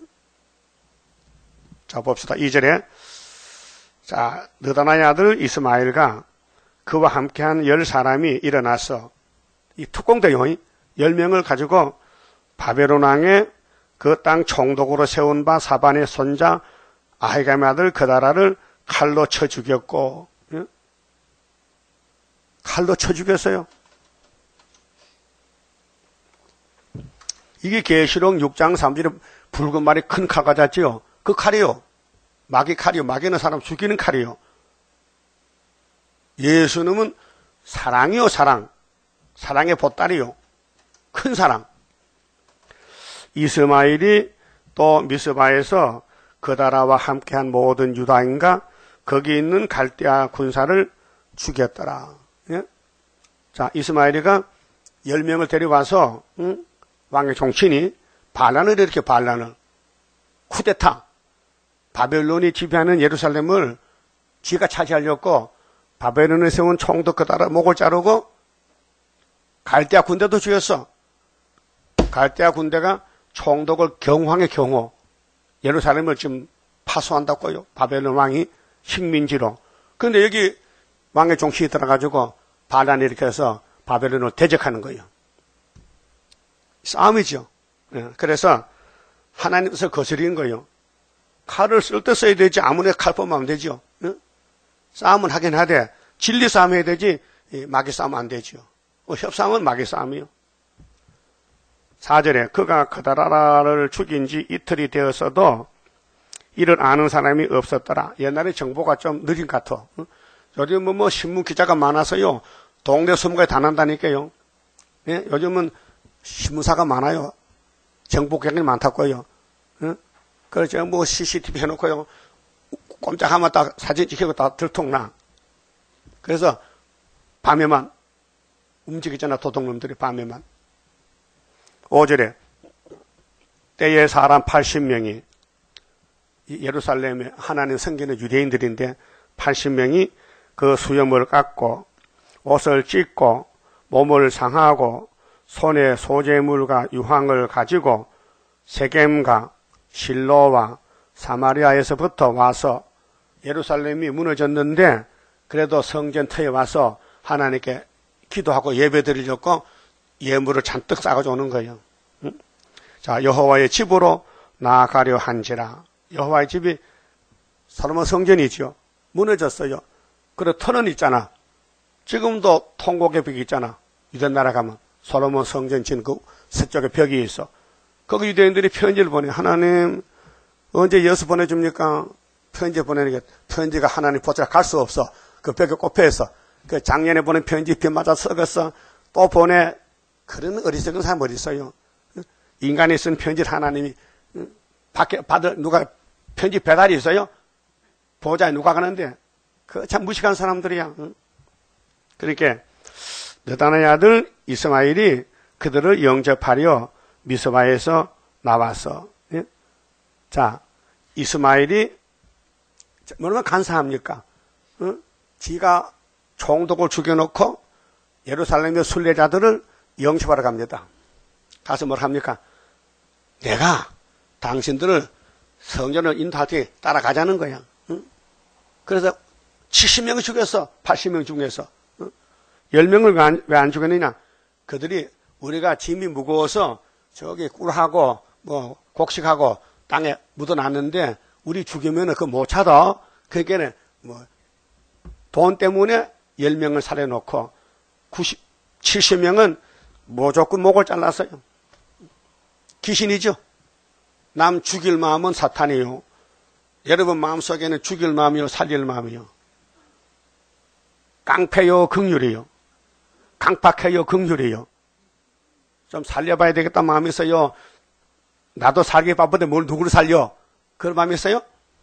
자, 봅시다. 이 절에. 자, 느다나의 아들 이스마엘과 그와 함께한 열 사람이 일어나서 이 특공대요. 열 명을 가지고 바벨론 왕의 그 땅 총독으로 세운 바 사반의 손자 아히감의 아들 그다라를 칼로 쳐 죽였고, 예? 칼로 쳐 죽였어요. 이게 계시록 육 장 삼 절에 붉은 말이 큰 칼 가졌지요. 그 칼이요. 마귀 칼이요. 마귀는 사람 죽이는 칼이요. 예수님은 사랑이요, 사랑. 사랑의 보따리요. 큰 사랑. 이스마엘이 또 미스바에서 그다라와 함께한 모든 유다인과 거기 있는 갈대아 군사를 죽였더라. 예? 자, 이스마엘이가 열 명을 데려와서 응? 왕의 종친이 반란을 이렇게 반란을 쿠데타 바벨론이 지배하는 예루살렘을 지가 차지하려고 바벨론에 세운 총독 그다라 목을 자르고 갈대아 군대도 죽였어. 갈대아 군대가 총독을 경황의 경호 예루살렘을 지금 파수한다고요. 바벨론 왕이 식민지로. 그런데 여기 왕의 종신이 들어가지고 반란을 일으켜서 바벨론을 대적하는 거예요. 싸움이죠. 그래서 하나님께서 거스리는 거예요. 칼을 쓸 때 써야 되지. 아무나 칼 뽑으면 되죠. 응? 싸움은 하긴 하되 진리 싸움 해야 되지 마귀 싸움 안 되죠. 어, 협상은 마귀 싸움이요. 사 절에 그가 그다라를 죽인 지 이틀이 되었어도 이를 아는 사람이 없었더라. 옛날에 정보가 좀 느린 것 같아. 응? 요즘은 뭐 신문 기자가 많아서요. 동네 소문까지 다 난다니까요. 예? 요즘은 신문사가 많아요. 정보경이 많다고요. 응? 그래서 뭐 씨씨티비 해놓고요. 꼼짝하면 딱 사진 찍히고 다 들통나. 그래서 밤에만 움직이잖아. 도둑놈들이 밤에만. 오 절에 때에 사람 팔십 명이 예루살렘에 하나님 성기는 유대인들인데 팔십 명이 그 수염을 깎고 옷을 찢고 몸을 상하고 손에 소재물과 유황을 가지고 세겜과 실로와 사마리아에서부터 와서 예루살렘이 무너졌는데 그래도 성전터에 와서 하나님께 기도하고 예배드리려고 예물을 잔뜩 싸가지고 오는 거예요. 응? 자, 여호와의 집으로 나아가려 한지라. 여호와의 집이 솔로몬 성전이죠. 무너졌어요. 그래 터는 있잖아. 지금도 통곡의 벽이 있잖아. 유대 나라 가면 솔로몬 성전 진 그 서쪽에 벽이 있어. 거기 유대인들이 편지를 보내. 하나님 언제 여수 보내줍니까? 편지 보내니까 편지가 하나님 보자 갈 수 없어. 그 벽에 꼽혀 있어. 그 작년에 보낸 편지 비 맞아 썩었어. 또 보내. 그런 어리석은 사람 어디 있어요? 인간이 쓴 편지를 하나님이 밖에 받을 누가 편지 배달이 있어요? 보좌에 누가 가는데 그 참 무식한 사람들이야. 그러니까 느단의 아들 이스마엘이 그들을 영접하려 미스바에서 나와서 예? 자 이스마엘이 얼마나 간사합니까? 어? 지가 총독을 죽여놓고 예루살렘의 순례자들을 영접하러 갑니다. 가서 뭘 합니까? 내가 당신들을 성전을 인도할 때 따라가자는 거야. 응? 그래서 칠십 명을 죽였어. 팔십 명 중에서. 응? 열 명을 왜 안 죽였느냐? 그들이 우리가 짐이 무거워서 저기 꿀하고 뭐 곡식하고 땅에 묻어놨는데 우리 죽이면 그거 못 찾아. 그러니까 뭐 돈 때문에 열 명을 살해놓고 구십, 칠십 명은 무조건 목을 잘랐어요. 귀신이죠. 남 죽일 마음은 사탄이요. 여러분 마음속에는 죽일 마음이요 살릴 마음이요. 깡패요 긍휼이요. 강팍해요 긍휼이요. 좀 살려봐야 되겠다 마음이 있어요. 나도 살기 바쁜데 뭘 누구를 살려. 그런 마음이 있어요.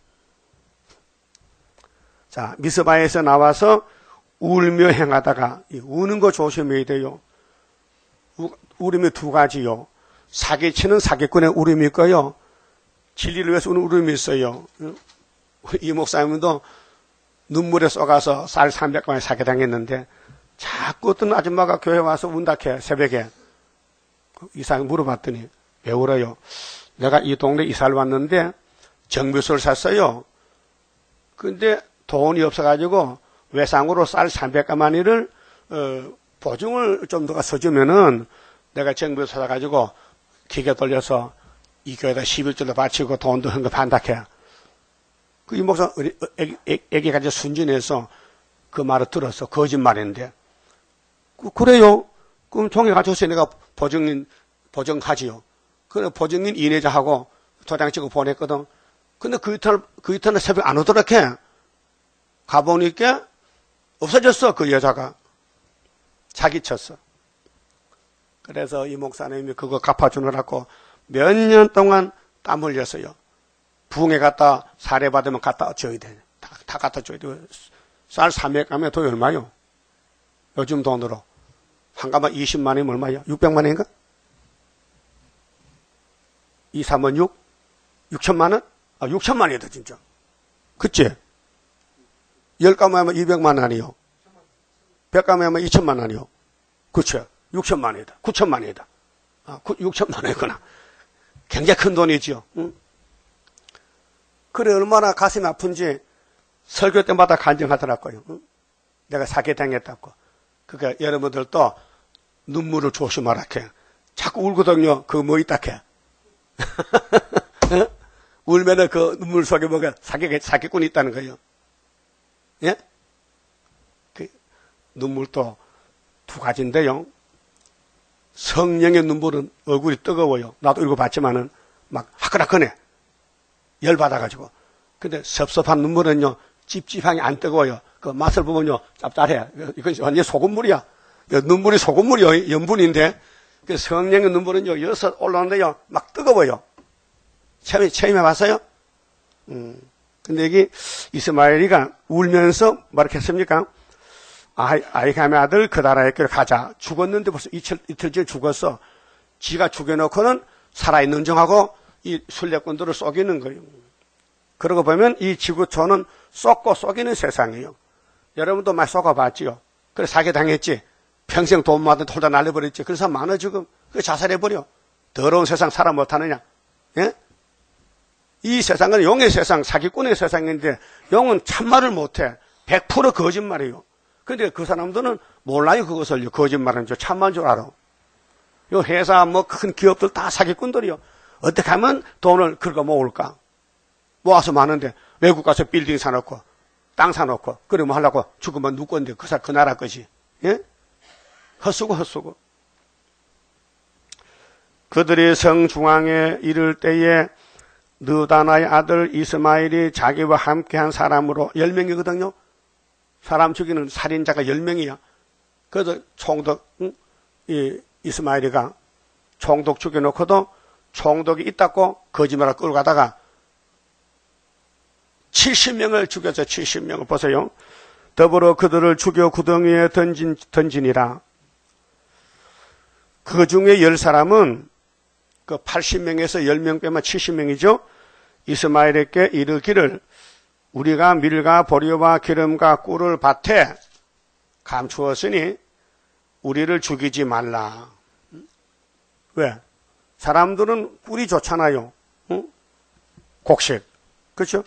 자 미스바에서 나와서 울며 행하다가 우는 거 조심해야 돼요. 우, 울음이 두 가지요. 사기치는 사기꾼의 울음이 있고요. 진리를 위해서 우는 울음이 있어요. 이 목사님도 눈물에 쏘가서 쌀 삼백 만에 사기당했는데 자꾸 어떤 아줌마가 교회 와서 운다해 새벽에 이사님 물어봤더니 왜 울어요? 내가 이 동네 이사를 왔는데 정비소를 샀어요. 근데 돈이 없어가지고 외상으로 쌀 삼백가마니를 어, 보증을 좀 누가 써주면은 내가 정비소 사가지고 기계 돌려서 이 교회에다 십일조도 바치고 돈도 헌금한다해. 그 이 목사 애기, 애기, 애기가 이제 순진해서 그 말을 들었어. 거짓말인데. 그, 그래요. 그럼 종이 가져서 내가 보증인 보증하지요. 그래 보증인 이내자하고 도장 찍고 보냈거든. 근데 그 이틀 그 이틀날 새벽 안 오더라 해. 가보니까 없어졌어 그 여자가. 사기쳤어. 그래서 이 목사님이 그거 갚아주느라고 몇 년 동안 땀 흘렸어요. 부흥회 갔다 사례받으면 갖다 줘야 돼. 다, 다 갖다 줘야 돼. 쌀 삼백 가면 돈이 얼마요? 요즘 돈으로. 한 가마 이십만 원이면 얼마요? 육백만 원인가? 이, 삼은 육? 육천만 원? 아, 육천만 원이다, 진짜. 그치? 열 가마 하면 이백만 원이요. 백 가마 하면 이천만 원이요. 그치? 육천만 원이다. 구천만 원이다. 아, 육천만 원이구나. 굉장히 큰 돈이지요. 응? 그래, 얼마나 가슴이 아픈지 설교 때마다 간증하더라고요. 응? 내가 사기당했다고. 그러니까 여러분들도 눈물을 조심하라 해. 자꾸 울거든요. 그거 뭐 있다 해. 울면은 그 눈물 속에 뭐가 사기, 사기꾼이 있다는 거예요. 예? 그 눈물도 두 가지인데요. 성령의 눈물은 얼굴이 뜨거워요. 나도 읽어봤지만은 막 화끈화끈해. 열받아가지고. 근데 섭섭한 눈물은요, 찝찝하게 안 뜨거워요. 그 맛을 보면요, 짭짤해. 이건 완전 소금물이야. 눈물이 소금물이요. 염분인데. 그 성령의 눈물은요, 여기서 올라오는데요, 막 뜨거워요. 체험해, 체험해봤어요? 음. 근데 여기 이스마엘이가 울면서 뭐라고 했습니까? 아이, 아이감의 아들 그다라의 길을 가자. 죽었는데 벌써 이틀, 이틀 전에 죽었어. 지가 죽여놓고는 살아있는 정하고 이 순례꾼들을 속이는 거예요. 그러고 보면 이 지구촌은 쏟고 속이는 세상이에요. 여러분도 많이 속아봤지요. 그래 사기당했지. 평생 돈 모아도 홀다 날려버렸지. 그래서 많아 지금. 그 자살해버려. 더러운 세상 살아 못하느냐. 예? 이 세상은 용의 세상, 사기꾼의 세상인데 용은 참말을 못해. 백 퍼센트 거짓말이에요. 근데 그 사람들은 몰라요. 그것을 거짓말은 줄 참만 줄 알아. 요 회사 뭐 큰 기업들 다 사기꾼들이요. 어떻게 하면 돈을 긁어 모을까? 모아서 많은데 외국 가서 빌딩 사놓고 땅 사놓고 그래 뭐 하려고 죽으면 누구 건데 그, 그 나라 것이. 예? 헛수고 헛수고. 그들이 성 중앙에 이를 때에 느다나의 아들 이스마엘이 자기와 함께한 사람으로 열 명이거든요. 사람 죽이는 살인자가 열 명이야. 그래서 총독, 응? 이 이스마엘이가 총독 죽여놓고도 총독이 있다고 거짓말을 끌고 가다가 칠십 명을 죽였어. 칠십 명을 보세요. 더불어 그들을 죽여 구덩이에 던진, 던지니라. 그 중에 열 사람은 그 팔십 명에서 열 명 빼면 칠십 명이죠. 이스마엘에게 이르기를 우리가 밀과 보리와 기름과 꿀을 밭에 감추었으니 우리를 죽이지 말라. 왜? 사람들은 꿀이 좋잖아요. 응? 곡식. 그렇죠?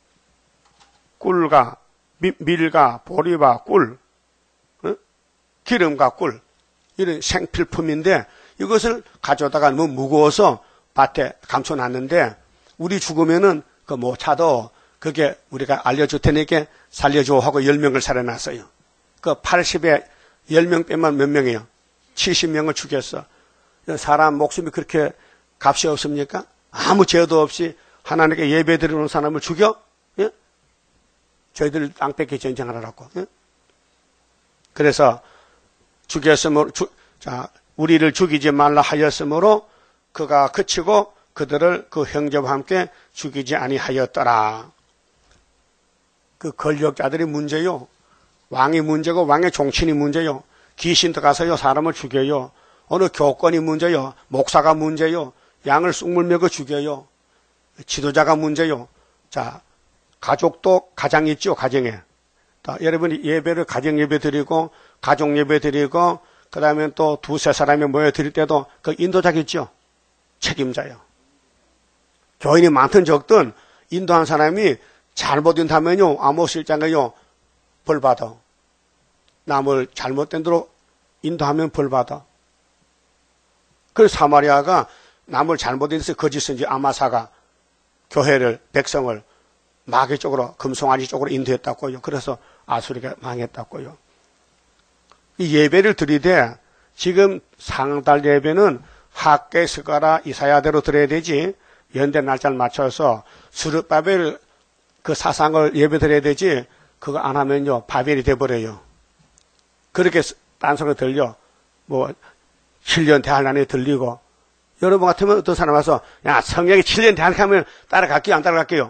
꿀과 밀과 보리와 꿀, 응? 기름과 꿀 이런 생필품인데 이것을 가져다가 너무 무거워서 밭에 감춰놨는데 우리 죽으면은 그 못 차도 그게 우리가 알려줄 테니까 살려줘 하고 열 명을 살려놨어요. 그 팔십에 열 명 빼면 몇 명이에요? 칠십 명을 죽였어. 사람 목숨이 그렇게 값이 없습니까? 아무 죄도 없이 하나님께 예배 드리는 사람을 죽여? 예? 저희들 땅 뺏기 전쟁하라고. 예? 그래서 죽였으므로, 주, 자, 우리를 죽이지 말라 하였으므로 그가 그치고 그들을 그 형제와 함께 죽이지 아니하였더라. 그 권력자들이 문제요. 왕이 문제고 왕의 종친이 문제요. 귀신도 가서요 사람을 죽여요. 어느 교권이 문제요. 목사가 문제요. 양을 쑥물 먹어 죽여요. 지도자가 문제요. 자, 가족도 가장 있죠. 가정에. 자, 여러분이 예배를 가정 예배 드리고 가족 예배 드리고 그 다음에 또 두세 사람이 모여 드릴 때도 그 인도자가 있죠. 책임자요. 교인이 많든 적든 인도한 사람이 잘못 인도하면요. 아무 실장가요. 벌 받아. 남을 잘못된 대로 인도하면 벌 받아. 그래서 사마리아가 남을 잘못해서 거짓인지 아마사가 교회를 백성을 마귀 쪽으로 금송아지 쪽으로 인도했다고요. 그래서 아수리가 망했다고요. 이 예배를 드리되 지금 상달 예배는 학계 스가라 이사야대로 드려야 되지 연대 날짜를 맞춰서 스룹바벨 그 사상을 예배 드려야 되지 그거 안 하면요 바벨이 돼버려요. 그렇게 딴소리 들려 뭐 칠 년 대학 안에 들리고 여러분 같으면 어떤 사람 와서 야 성경이 칠 년 대학 하면 따라갈게요 안 따라갈게요?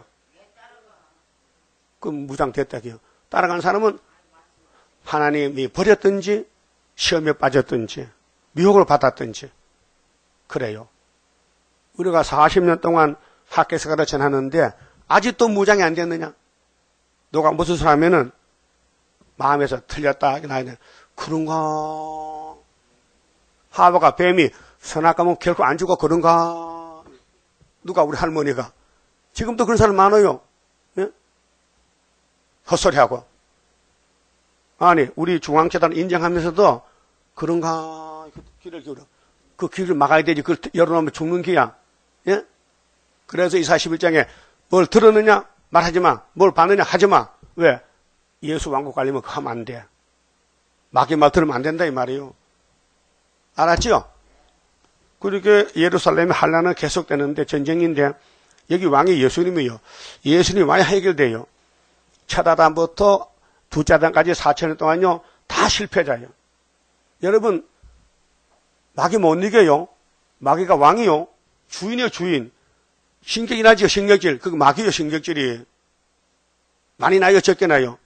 그럼 무장됐다고요. 따라간 사람은 하나님이 버렸든지 시험에 빠졌든지 미혹을 받았든지 그래요. 우리가 사십 년 동안 학교에서 전하는데 아직도 무장이 안 됐느냐? 누가 무슨 소리 하면은 마음에서 틀렸다 나야 그런가? 하와가 뱀이 선악과면 결코 안 죽어 그런가? 누가 우리 할머니가 지금도 그런 사람 많아요. 예? 헛소리하고 아니 우리 중앙재단 인정하면서도 그런가? 길을 기울여 그 길을 막아야 되지 그걸 열어놓으면 죽는 기야. 예? 그래서 이사야 십일 장에 뭘 들었느냐? 말하지 마. 뭘 봤느냐? 하지 마. 왜? 예수 왕국 가려면 그거 하면 안 돼. 마귀 말 들으면 안 된다 이 말이에요. 알았죠? 그렇게 예루살렘의 환란은 계속되는데 전쟁인데 여기 왕이 예수님이요. 예수님 와야 해결돼요. 첫 아담부터 두째 아담까지 사천 년 동안요. 다 실패자예요. 여러분 마귀 못 이겨요. 마귀가 왕이요. 주인이요 주인. 신격이 나지요 신격질. 그거 마귀요 신격질이. 많이 나요 적게 나요?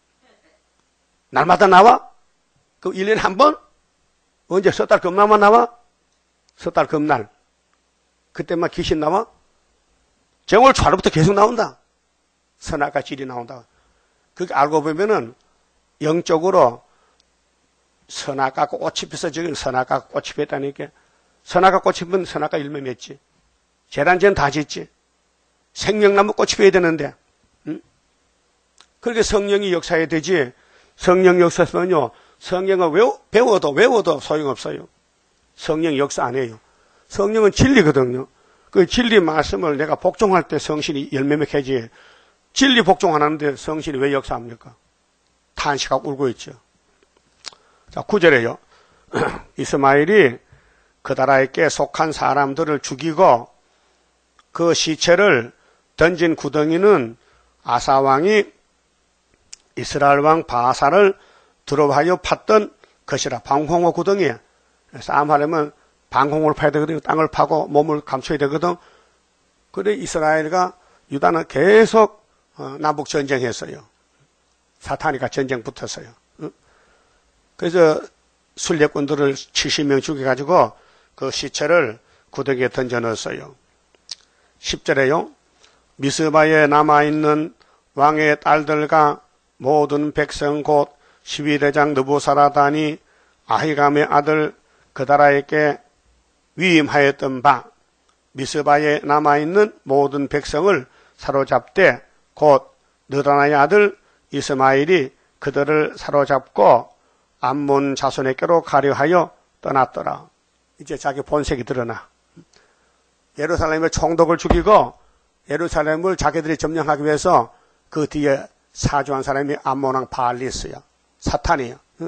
날마다 나와? 그럼 일 년에 한 번? 언제 섣달 금날만 나와? 섣달 금날. 그때만 귀신 나와? 정월 초하루부터 계속 나온다. 선악과 질이 나온다. 그게 알고 보면은 영적으로 선악과 꽃이 피서 저기 선악과 꽃이 피었다니까. 선악과 꽃이 피면 선악과 열매 맺지. 재단전 다 짓지. 생명나무 꽃이 피어야 되는데. 응? 그렇게 성령이 역사해야 되지. 성령 역사에서는요. 성령을 외워, 배워도 외워도 소용없어요. 성령 역사 안 해요. 성령은 진리거든요. 그 진리 말씀을 내가 복종할 때 성신이 열매 맺혀야지. 진리 복종 안 하는데 성신이 왜 역사합니까? 탄식하고 울고 있죠. 자, 구 절에요. 이스마엘이 그 나라에게 속한 사람들을 죽이고 그 시체를 던진 구덩이는 아사왕이 이스라엘 왕 바사를 들어와여 팠던 것이라. 방홍호 구덩이에 싸움하려면 방홍으로 파야 되거든요. 땅을 파고 몸을 감춰야 되거든. 그래 이스라엘과 유다는 계속 어, 남북 전쟁했어요. 사탄이가 전쟁 붙었어요. 응? 그래서 순례꾼들을 칠십 명 죽여가지고 그 시체를 구덩이에 던져 넣었어요. 십 절에요. 미스바에 남아있는 왕의 딸들과 모든 백성 곧 십이대장 느부사라단이 아히감의 아들 그다라에게 위임하였던 바 미스바에 남아있는 모든 백성을 사로잡되 곧 느다나의 아들 이스마엘이 그들을 사로잡고 암몬 자손에게로 가려하여 떠났더라. 이제 자기 본색이 드러나. 예루살렘의 총독을 죽이고 예루살렘을 자기들이 점령하기 위해서 그 뒤에 사주한 사람이 암몬왕 바알리스야. 사탄이야. 응?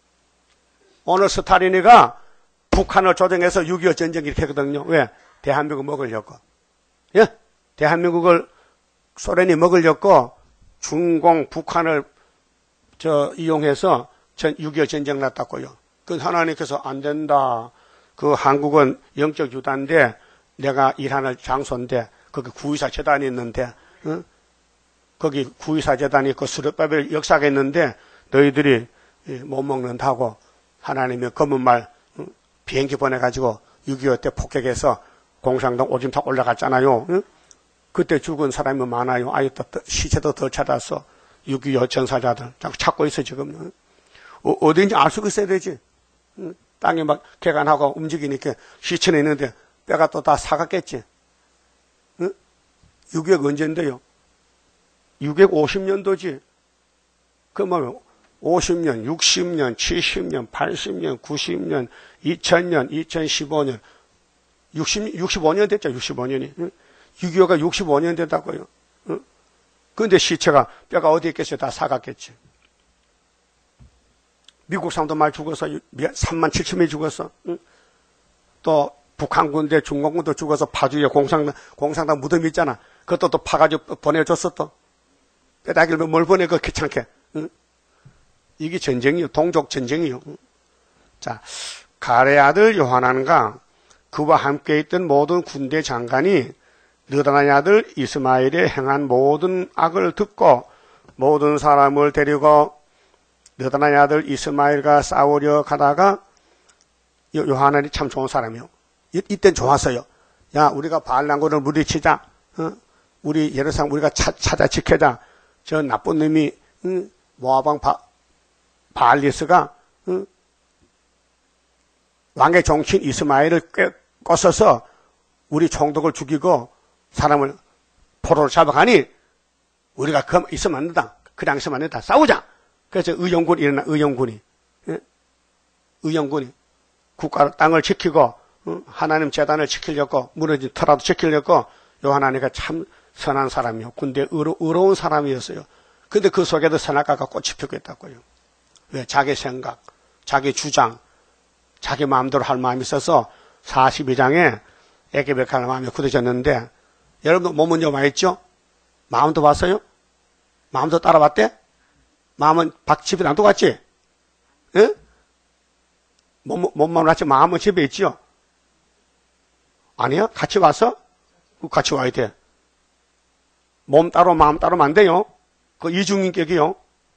오늘 스타린이가 북한을 조정해서 육이오 전쟁 이렇게 했거든요. 왜? 대한민국 먹으려고. 예? 대한민국을 소련이 먹으려고 중공 북한을 저 이용해서 전 육이오 전쟁 났다고요. 그 하나님께서 안 된다. 그 한국은 영적 유다인데 내가 일하는 장소인데 거기 구이사 재단이 있는데 응? 거기 구이사 재단이 있고 수르바벨 역사가 있는데 너희들이 못 먹는다고 하나님이 검은 말 응? 비행기 보내가지고 육이오 때 폭격해서 공산당 오줌 탁 올라갔잖아요. 응? 그때 죽은 사람이 많아요. 아유, 또, 또 시체도 더 찾았어. 육이오 전사자들. 자꾸 찾고 있어, 지금. 어, 어딘지 알 수가 있어야 되지. 응? 땅이 막 개간하고 움직이니까 시체는 있는데 뼈가 또 다 사갔겠지. 응? 육이오가 언젠데요? 육백오십 년도지. 그러면 오십 년, 육십 년, 칠십 년, 팔십 년, 구십 년, 이천 년, 이천십오 년, 육십, 육십오 년 됐죠, 육십오 년이. 응? 육이오가 육십오 년 됐다고요. 응? 그런데 시체가, 뼈가 어디 있겠어요? 다 사갔겠지. 미국 사람도 많이 죽어서 삼만 칠천 명이 죽었어. 응? 또 북한 군대, 중공 군도 죽어서 파주에 공산당, 공산당 무덤이 있잖아. 그것도 또 파가지고 보내줬어 또. 빼다길면 뭘 보내, 그 귀찮게. 응? 이게 전쟁이요. 동족 전쟁이요. 응? 자, 가레 아들 요하난과 그와 함께 있던 모든 군대 장관이 느다나의 아들 이스마엘이 행한 모든 악을 듣고 모든 사람을 데리고 느다나의 아들 이스마엘과 싸우려 가다가 요하난이 참 좋은 사람이요. 이, 이땐 좋았어요. 야, 우리가 바알랑고를 물리치자. 어? 우리 예루살렘 우리가 차, 찾아 지켜자. 저 나쁜 놈이 응? 모아방 바, 바알리스가 응? 왕의 종친 이스마엘을 꺾어서 우리 총독을 죽이고 사람을 포로로 잡아가니 우리가 그 있으면 안 된다. 그냥 있으면 안 된다. 싸우자. 그래서 의용군이 일어나, 의용군이. 예? 의용군이 국가 땅을 지키고 어? 하나님 재단을 지키려고 무너진 터라도 지키려고 요한아니가 참 선한 사람이요. 군대 의로, 의로운 사람이었어요. 근데 그 속에도 선악과가 꽃이 피고 있다고요. 왜? 자기 생각, 자기 주장, 자기 마음대로 할 마음이 있어서 사십이 장에 애기백할 마음이 굳어졌는데, 여러분도 몸은 좀 와있죠? 마음도 봤어요? 마음도 따라봤대? 마음은 집에 놔두고 갔지? 예? 몸, 몸만 왔지 마음은 집에 있지요? 아니야? 같이 왔어? 같이 와야 돼. 몸 따로 마음 따로면 안 돼요. 그 이중인격이요.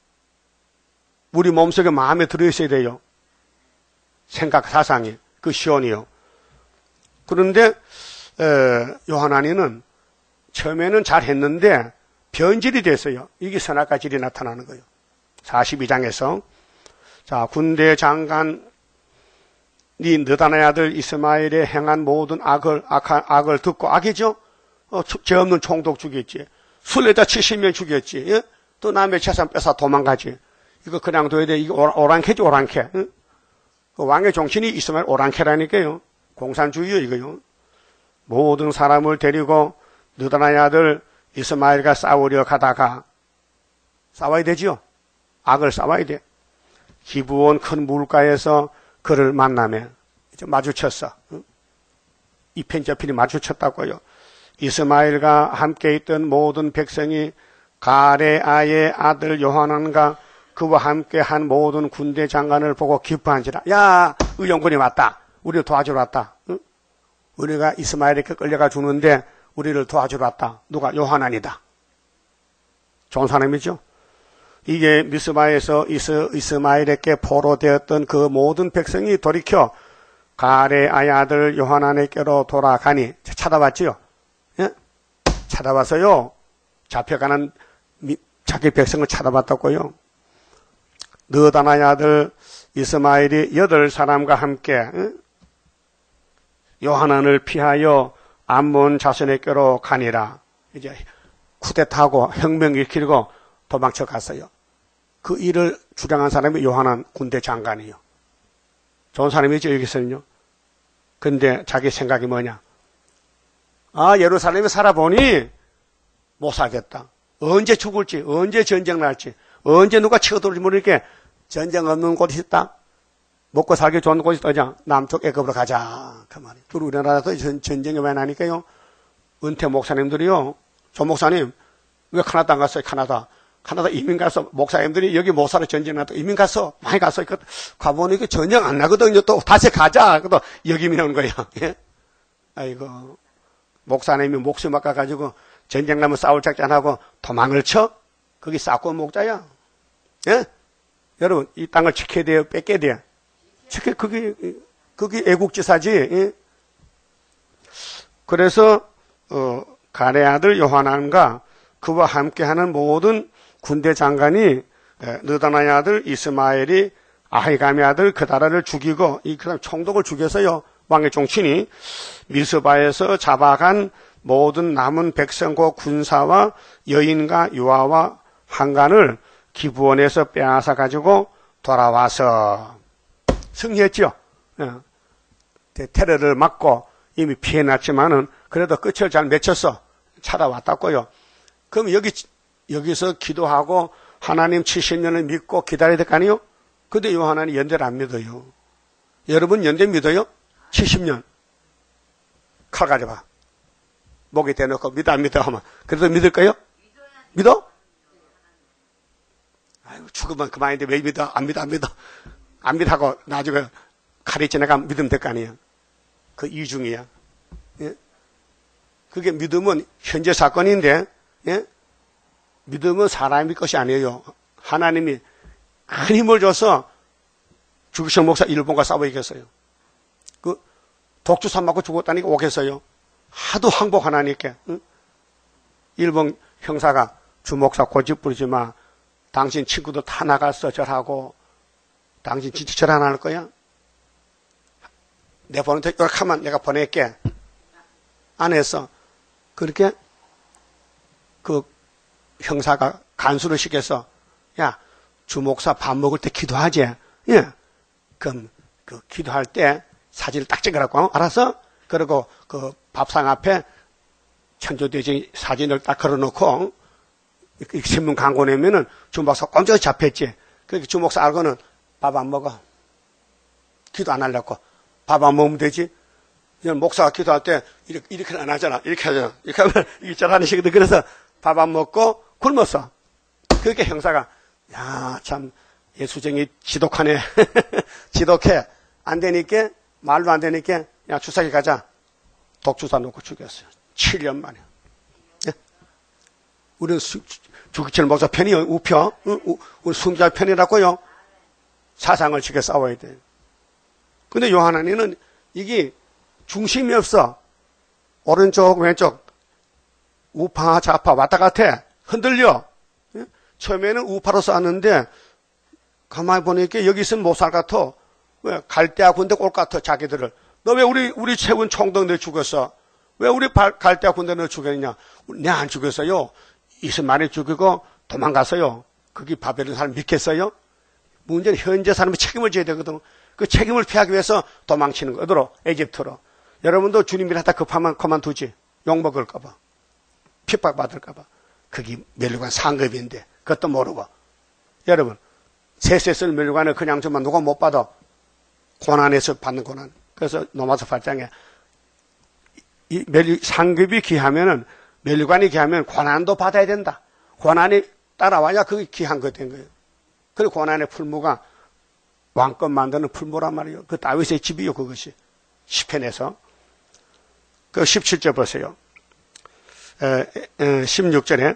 우리 몸속에 마음에 들어있어야 돼요. 생각, 사상이. 그 시온이요. 그런데 에, 요한아니는 처음에는 잘했는데 변질이 됐어요. 이게 선악과 질이 나타나는 거예요. 사십이 장에서 자 군대 장관 네 느다나의 아들 이스마엘의 행한 모든 악을 악한 악을 듣고 악이죠. 어, 죄 없는 총독 죽였지. 술래자 칠십 명 죽였지. 예? 또 남의 재산 뺏어 도망가지. 이거 그냥 둬야 돼. 이거 오랑캐지 오랑캐. 예? 그 왕의 정신이 이스마엘 오랑캐라니까요. 공산주의요 이거요. 모든 사람을 데리고 느다나의 아들 이스마엘과 싸우려 가다가 싸워야 되지요. 악을 싸워야 돼. 기브온 큰 물가에서 그를 만나며 이제 마주쳤어. 이 편접필이 마주쳤다고요. 이스마엘과 함께 있던 모든 백성이 가레아의 아들 요하난과 그와 함께 한 모든 군대 장관을 보고 기뻐한지라. 야, 의용군이 왔다. 우리를 도와주러 왔다. 응? 우리가 이스마엘에게 끌려가 주는데 우리를 도와주러 왔다. 누가? 요하난이다. 좋은 사람이죠. 이게 미스바에서 이스, 이스마엘에게 포로되었던 그 모든 백성이 돌이켜 가레아의 아들 요하난에게로 돌아가니 찾아봤지요. 예? 찾아봐서요. 잡혀가는 미, 자기 백성을 찾아봤다고요. 느다나의 아들 이스마엘이 여덟 사람과 함께 예? 요하난을 피하여 암몬 자손에게로 가니라. 이제 쿠데타하고 혁명 일으키고 도망쳐 갔어요. 그 일을 주장한 사람이 요하난 군대 장관이요. 좋은 사람이죠, 여기서는요. 근데 자기 생각이 뭐냐? 아, 예루살렘에 살아보니 못 살겠다. 언제 죽을지, 언제 전쟁 날지, 언제 누가 치어들지 모르니까 전쟁 없는 곳이 있다. 먹고 살기 좋은 곳이 있다자 남쪽 애굽으로 가자. 그 말이에요. 우리나라도 전, 전쟁이 왜 나니까요. 은퇴 목사님들이요. 조 목사님, 왜 카나다 안 갔어요? 카나다. 카나다 이민 가서 목사님들이 여기 못 살아 전쟁 나도 이민 가서 많이 갔어요. 그, 가보니 그 전쟁 안 나거든요. 또 다시 가자. 또 여기 미는 거예요. 예? 아이고. 목사님이 목숨 아까가지고 전쟁 나면 싸울 작전하고 도망을 쳐? 거기 싸고 먹자야. 예? 여러분, 이 땅을 지켜야 돼요? 뺏겨야 돼요? 지켜, 그게, 그게 애국지사지. 예? 그래서, 어, 가레 아들 요하난과 그와 함께하는 모든 군대 장관이 느다나의 아들 이스마엘이 아히감의 아들 그다라를 죽이고 이 그다음 총독을 죽여서요. 왕의 종친이 미스바에서 잡아간 모든 남은 백성과 군사와 여인과 유아와 한간을 기브온에서 빼앗아 가지고 돌아와서 승리했죠. 테러를 막고 이미 피해났지만은 그래도 끝을 잘 맺혔어. 찾아왔다고요. 그럼 여기 여기서 기도하고 하나님 칠십 년을 믿고 기다려야 될 거 아니에요? 근데 요하난이 연대를 안 믿어요. 여러분 연대 믿어요? 칠십 년. 칼 가져봐. 목에 대놓고 믿어 안 믿어 하면 그래도 믿을까요? 믿어? 아이고 죽으면 그만인데 왜 믿어? 안 믿어 안 믿어. 안 믿하고 나중에 칼이 지나가면 믿으면 될 거 아니에요. 그 이중이야. 예? 그게 믿음은 현재 사건인데 예? 믿음은 사람의 것이 아니에요. 하나님이 큰 힘을 줘서 주기식 목사 일본과 싸워 이겼어요. 그 독주산 맞고 죽었다니까 오겠어요. 하도 항복하나니까. 응? 일본 형사가 주 목사 고집 부리지 마. 당신 친구들 다 나갔어 절하고. 당신 진짜 절 안 할 거야? 내 보는데 이렇게 하면 내가 보낼게. 안 했어. 그렇게 그 형사가 간수를 시켜서 야 주목사 밥 먹을 때 기도하지. 예. 그럼 그 기도할 때 사진을 딱 찍으라고. 어? 알았어? 그리고 그 밥상 앞에 천조돼지 사진을 딱 걸어놓고 신문 광고 내면은 주목사 꼼짝이 잡혔지. 그러니까 주목사 알고는 밥 안 먹어. 기도 안 하려고. 밥 안 먹으면 되지. 목사가 기도할 때 이렇게, 이렇게는 안 하잖아. 이렇게 하잖아. 이렇게 하면 이게 잘하는 식이거든. 그래서 밥 안 먹고 굶었어. 그렇게 형사가, 야, 참, 예수쟁이 지독하네. 지독해. 안 되니까, 말도 안 되니까, 야, 주사기 가자. 독주사 놓고 죽였어요. 칠 년 만에. 예? 우리는 주기철 목사 편이 우표, 우리 순자 편이라고요. 사상을 지켜 싸워야 돼요. 근데 요한안이는 이게 중심이 없어. 오른쪽, 왼쪽, 우파, 좌파 왔다 갔다. 흔들려. 예? 처음에는 우파로 쐈는데, 가만히 보니까 여기 있으면 못 살 같아. 왜? 갈대아 군대 꼴 같아, 자기들을. 너 왜 우리, 우리 최군 총독 내 죽였어? 왜 우리 갈대아 군대 너 죽였냐? 내 안 죽였어요. 이스마엘 죽이고 도망갔어요. 그게 바벨론 사람 믿겠어요? 문제는 현재 사람이 책임을 져야 되거든. 그 책임을 피하기 위해서 도망치는 거. 어디로? 에집트로. 여러분도 주님이 하다 급하면 그만두지. 욕먹을까봐. 핍박받을까봐. 그게 멸류관 상급인데 그것도 모르고. 여러분, 세세쓸 멸류관을 그냥 주면 누가 못 받아? 고난에서 받는 고난. 그래서 로마서 팔 장에 이 멸류, 상급이 귀하면은 멸류관이 귀하면 고난도 받아야 된다. 고난이 따라와야 그게 귀한 거 된 거예요. 그리고 고난의 풀무가 왕권 만드는 풀무란 말이에요. 그 다윗의 집이요, 그것이. 시편에서. 그 십칠 절 보세요. 에, 에, 십육 절에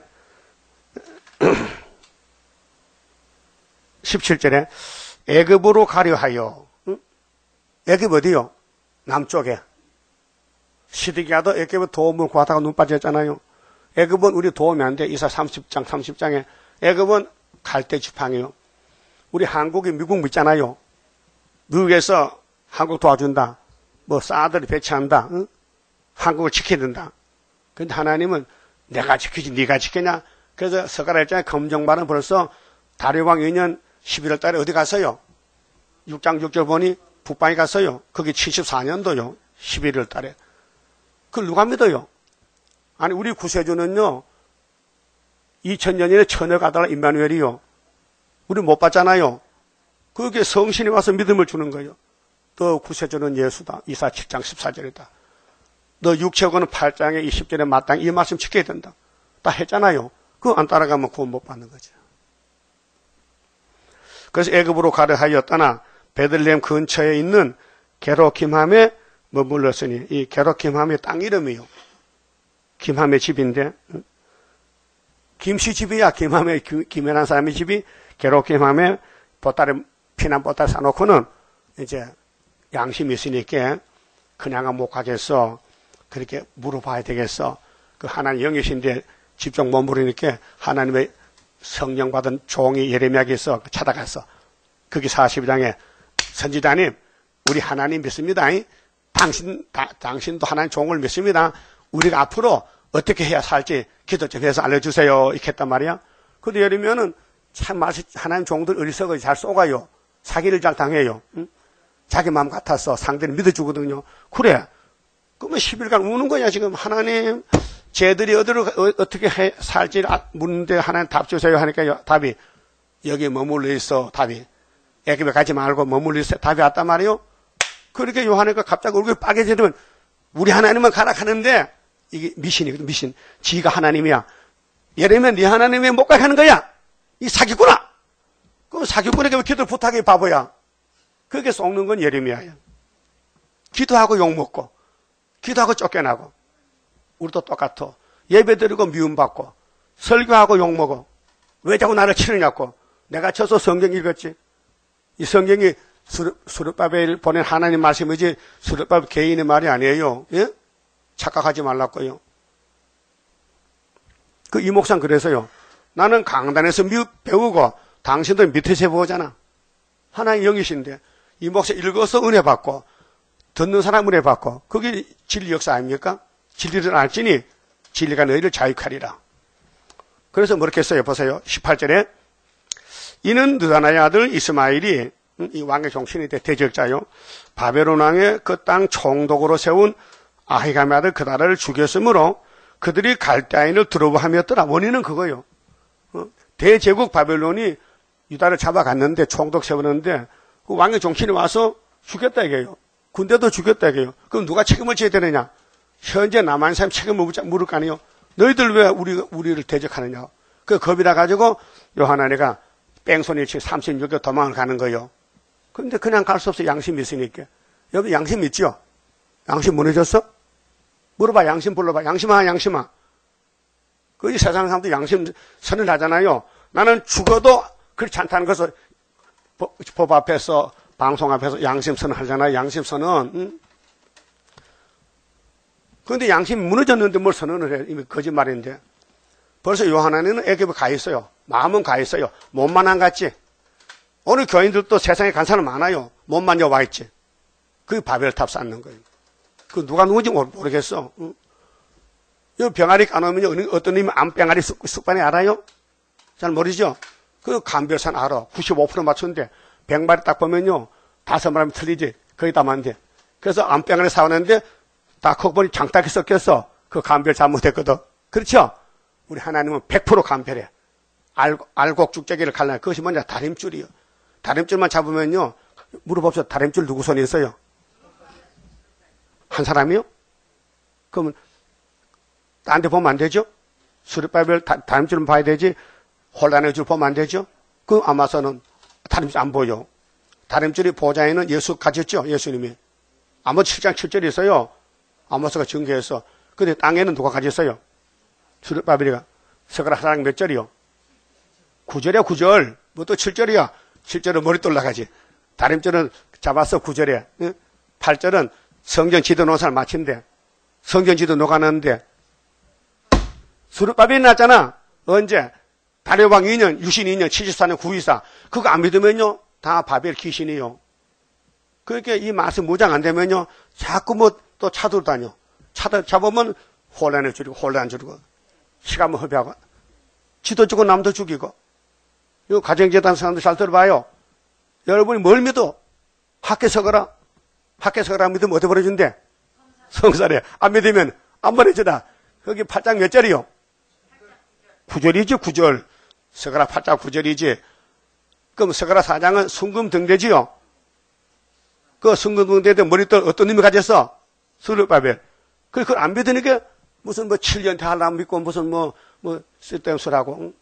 십칠 절에 애굽으로 가려 하여. 응? 애굽 어디요? 남쪽에. 시드기야도 애굽에 도움을 구하다가 눈 빠졌잖아요. 애굽은 우리 도움이 안 돼. 이사 삼십 장 삼십 장에 애굽은 갈대 지팡이요. 우리 한국이 미국 믿잖아요. 미국에서 한국 도와준다. 뭐 사드를 배치한다. 응? 한국을 지켜야 된다. 근데 하나님은 내가 지키지 네가 지키냐. 그래서 서가라일장에 검정말은 벌써 다리왕 이 년 십일월 달에 어디 갔어요? 육 장 육 절 보니 북방에 갔어요. 그게 칠십사 년도요. 십일월 달에. 그걸 누가 믿어요? 아니 우리 구세주는요. 이천 년에 천여 가달라 임마누엘이요. 우리 못 봤잖아요. 그게 성신이 와서 믿음을 주는 거예요. 너 구세주는 예수다. 이사 칠 장 십사 절이다. 너 육체고는 팔 장에 이십 절에 마땅히 이 말씀 지켜야 된다. 다 했잖아요. 그거 안 따라가면 구원 못 받는 거죠. 그래서 애굽으로 가려 하였다나 베들레헴 근처에 있는 게로킴함에 머물렀으니 이 게로킴함의 땅 이름이요. 김함의 집인데 김씨 집이야. 김함의 김연한 사람의 집이 게로킴함에 보따리 피난 보따리 사놓고는 이제 양심이 있으니까 그냥은 못 가겠어. 그렇게 물어봐야 되겠어. 그 하나님 영이신데 집중 머무르니까 하나님의 성령 받은 종이 예레미야에서 찾아갔어. 거기 사십 장에 선지자님, 우리 하나님 믿습니다. 당신, 다, 당신도 하나님 종을 믿습니다. 우리가 앞으로 어떻게 해야 살지 기도 좀 해서 알려주세요. 이렇게 했단 말이야. 근데 예레미야는 참 맛이 하나님 종들 어리석어 잘 쏘가요. 사기를 잘 당해요. 응? 자기 마음 같아서 상대를 믿어주거든요. 그래. 그러면 십 일간 우는 거야, 지금. 하나님, 쟤들이 어디로, 어, 어떻게 해, 살지 묻는데 하나님 답 주세요 하니까 답이, 여기 머물러 있어, 답이. 애굽에 가지 말고 머물러 있어. 답이 왔단 말이에요. 그렇게 요한이가 갑자기 얼굴이 빨개지면, 우리 하나님은 가라 하는데, 이게 미신이거든, 미신. 지가 하나님이야. 예레미야, 네 하나님이 못 가게 하는 거야. 이 사기꾼아! 그럼 사기꾼에게 왜 기도를 부탁해, 바보야. 그렇게 속는 건 예레미야야. 기도하고 욕먹고, 기도하고 쫓겨나고. 우리도 똑같아. 예배드리고 미움받고, 설교하고 욕먹어. 왜 자꾸 나를 치느냐고. 내가 쳐서 성경 읽었지. 이 성경이 수르바벨 보낸 하나님 말씀이지 수르바벨 개인의 말이 아니에요. 예? 착각하지 말라고요. 그 이 목사는 그래서요. 나는 강단에서 미, 배우고 당신들 밑에서 배우잖아. 하나님 영이신데 이 목사 읽어서 은혜 받고 듣는 사람 은혜 받고 그게 진리 역사 아닙니까? 진리를 알지니 진리가 너희를 자유하리라. 그래서 뭐렇게 했어요? 보세요. 십팔 절에 이는 느다나의 아들 이스마엘이 이 왕의 종신이 돼 대적자요. 바벨론 왕의 그 땅 총독으로 세운 아히감의 아들 그다라를 죽였으므로 그들이 갈대아인을 두려워하였더라. 원인은 그거요. 어? 대제국 바벨론이 유다를 잡아갔는데 총독 세우는데 그 왕의 종친이 와서 죽였다 이게요. 군대도 죽였다 이게요. 그럼 누가 책임을 져야 되느냐? 현재 남한 사람 책임을 물을 거 아니에요. 너희들 왜 우리, 우리를 대적하느냐? 그 겁이라 가지고 요하나니가 뺑소니치 삼십육 개 도망을 가는 거예요. 근데 그냥 갈 수 없어. 양심이 있으니까. 여러분 양심 있죠? 양심 무너졌어? 물어봐. 양심 불러봐. 양심아 양심아. 그 이 세상 사람도 양심 선언하잖아요. 나는 죽어도 그렇지 않다는 것을 법, 법 앞에서 방송 앞에서 양심 선언하잖아요. 양심 선언. 응? 그런데 양심이 무너졌는데 뭘 선언을 해. 이미 거짓말인데. 벌써 요하나는 애굽에 가 있어요. 마음은 가 있어요. 몸만 안 갔지. 오늘 교인들도 세상에 간 사람 많아요. 몸만 와 있지. 그게 바벨탑 쌓는 거예요. 그 누가 누군지 모르겠어. 응? 이 병아리 까놓으면 어떤 놈이 암병아리 쑥반이 알아요? 잘 모르죠? 그 감별산 알아. 구십오 퍼센트 맞췄는데 백 마리 딱 보면요. 다섯 마리 틀리지. 거의 다 맞는데. 그래서 암병아리 사오는데 딱 그거 보니 장딱이 섞였어. 그 감별 잘못했거든. 그렇죠? 우리 하나님은 백 퍼센트 감별해. 알, 알곡 죽재기를 갈라. 그것이 뭐냐? 다림줄이요. 다림줄만 잡으면요. 물어봅시다. 다림줄 누구 손에 있어요? 한 사람이요? 그러면 딴 데 보면 안 되죠? 수리바벨 다림줄은 봐야 되지. 혼란의 줄 보면 안 되죠? 그 아마서는 다림줄 안 보여. 다림줄이 보좌에는 예수 가졌죠? 예수님이. 아마 칠 장 칠 절이 있어요. 아모스가 증거해서. 근데 땅에는 누가 가졌어요? 수르바벨이가. 서가라 사랑 몇 절이요? 구 절이야, 구 절. 뭐 또 칠 절이야. 칠 절은 머리 올라가지. 다림줄은 잡았어, 구 절에. 응? 팔 절은 성전 지도 노사를 마친대. 성전 지도 녹아놨는데. 수르바벨이 났잖아. 언제? 다레왕 이 년, 유신 이 년, 칠십사 년 구이사. 그거 안 믿으면요. 다 바벨 귀신이요. 그렇게 이 말씀 무장 안 되면요. 자꾸 뭐 또 차돌 다녀. 차다 잡으면 혼란을 줄이고 혼란 줄이고. 시간을 허비하고. 지도 죽고 남도 죽이고. 이거 가정재단 사람들 잘 들어봐요. 여러분이 뭘 믿어? 학교 서거라. 학교 서거라 믿으면 어디 버려준대? 성사래. 안 믿으면 안 버려주다. 거기 팔 장 몇 절이요? 구 절이지, 구 절. 서가라 팔 장 구 절이지. 그럼 서가라 사 장은 순금등대지요? 그 순금등대인데 머리털 어떤 놈이 가졌어? 수르바벨. 그걸 안 믿으니까 무슨 뭐 칠 년 대하려 안 믿고 무슨 뭐, 뭐 쓸데없는 소리하고. 응?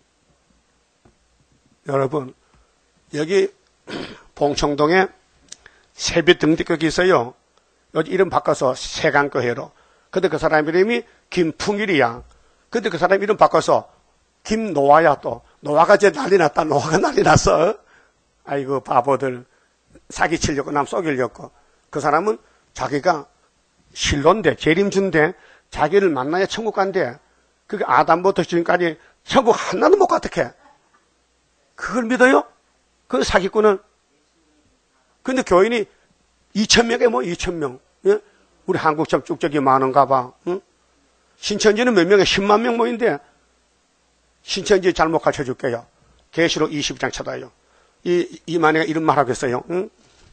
여러분, 여기 봉청동에 세빛 등대격이 있어요. 여기 이름 바꿔서 세강거회로. 근데 그 사람 이름이 김풍일이야. 근데 그 사람 이름 바꿔서 김노아야 또. 노아가 이제 난리 났다. 노아가 난리 났어. 아이고 바보들. 사기치려고 남 속이려고. 그 사람은 자기가 신론대 재림준대. 자기를 만나야 천국 간대. 그게 아담부터 지금까지 천국 하나도 못 갔다해. 그걸 믿어요? 그 사기꾼은. 근데 교인이 이천 명에 뭐 이천 명. 예? 우리 한국처럼 쭉저기 많은가 봐. 응? 신천지는 몇 명에 십만 명 모인데 신천지 잘못 가르쳐 줄게요. 계시록 이십 장 쳐다요. 이, 이만희가 이런 말 하겠어요. 응?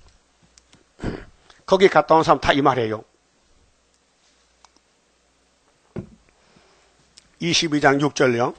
거기 갔다 온 사람 다 이 말해요. 이십이 장 육 절요.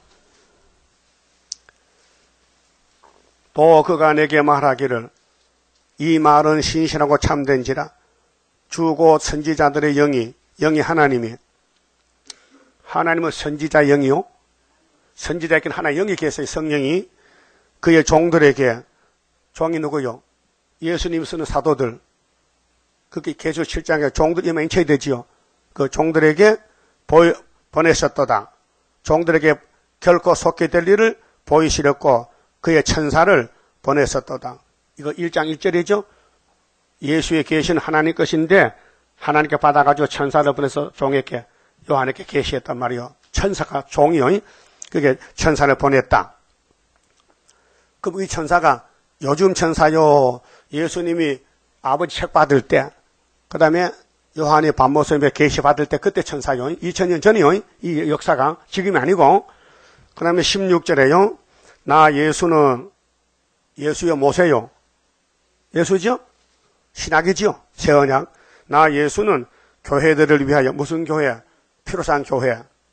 또 그가 내게 말하기를 이 말은 신실하고 참된지라 주고 선지자들의 영이 영이 하나님이 하나님은 선지자 영이요. 선지자에게는 하나의 영이 계세요. 성령이 그의 종들에게 종이 누구요? 예수님 쓰는 사도들. 그게 계시록 칠 장에 종들이 맹쳐야 되지요. 그 종들에게 보여, 보내셨도다. 종들에게 결코 속게 될 일을 보이시렸고 그의 천사를 보냈었도다. 이거 일 장 일 절이죠. 예수의 계시는 하나님 것인데 하나님께 받아가지고 천사를 보내서 종에게 요한에게 계시했단 말이요. 천사가 종이요. 그게 천사를 보냈다. 그럼 이 천사가 요즘 천사요. 예수님이 아버지 책 받을 때, 그 다음에 요한이 반모섬에 계시 받을 때 그때 천사요. 이천 년 전이요. 이 역사가 지금이 아니고. 그 다음에 십육 절에요. 나 예수는 예수여 모세요. 예수죠? 신학이지요. 새 언약. 나 예수는 교회들을 위하여 무슨 교회? 피로산 교회.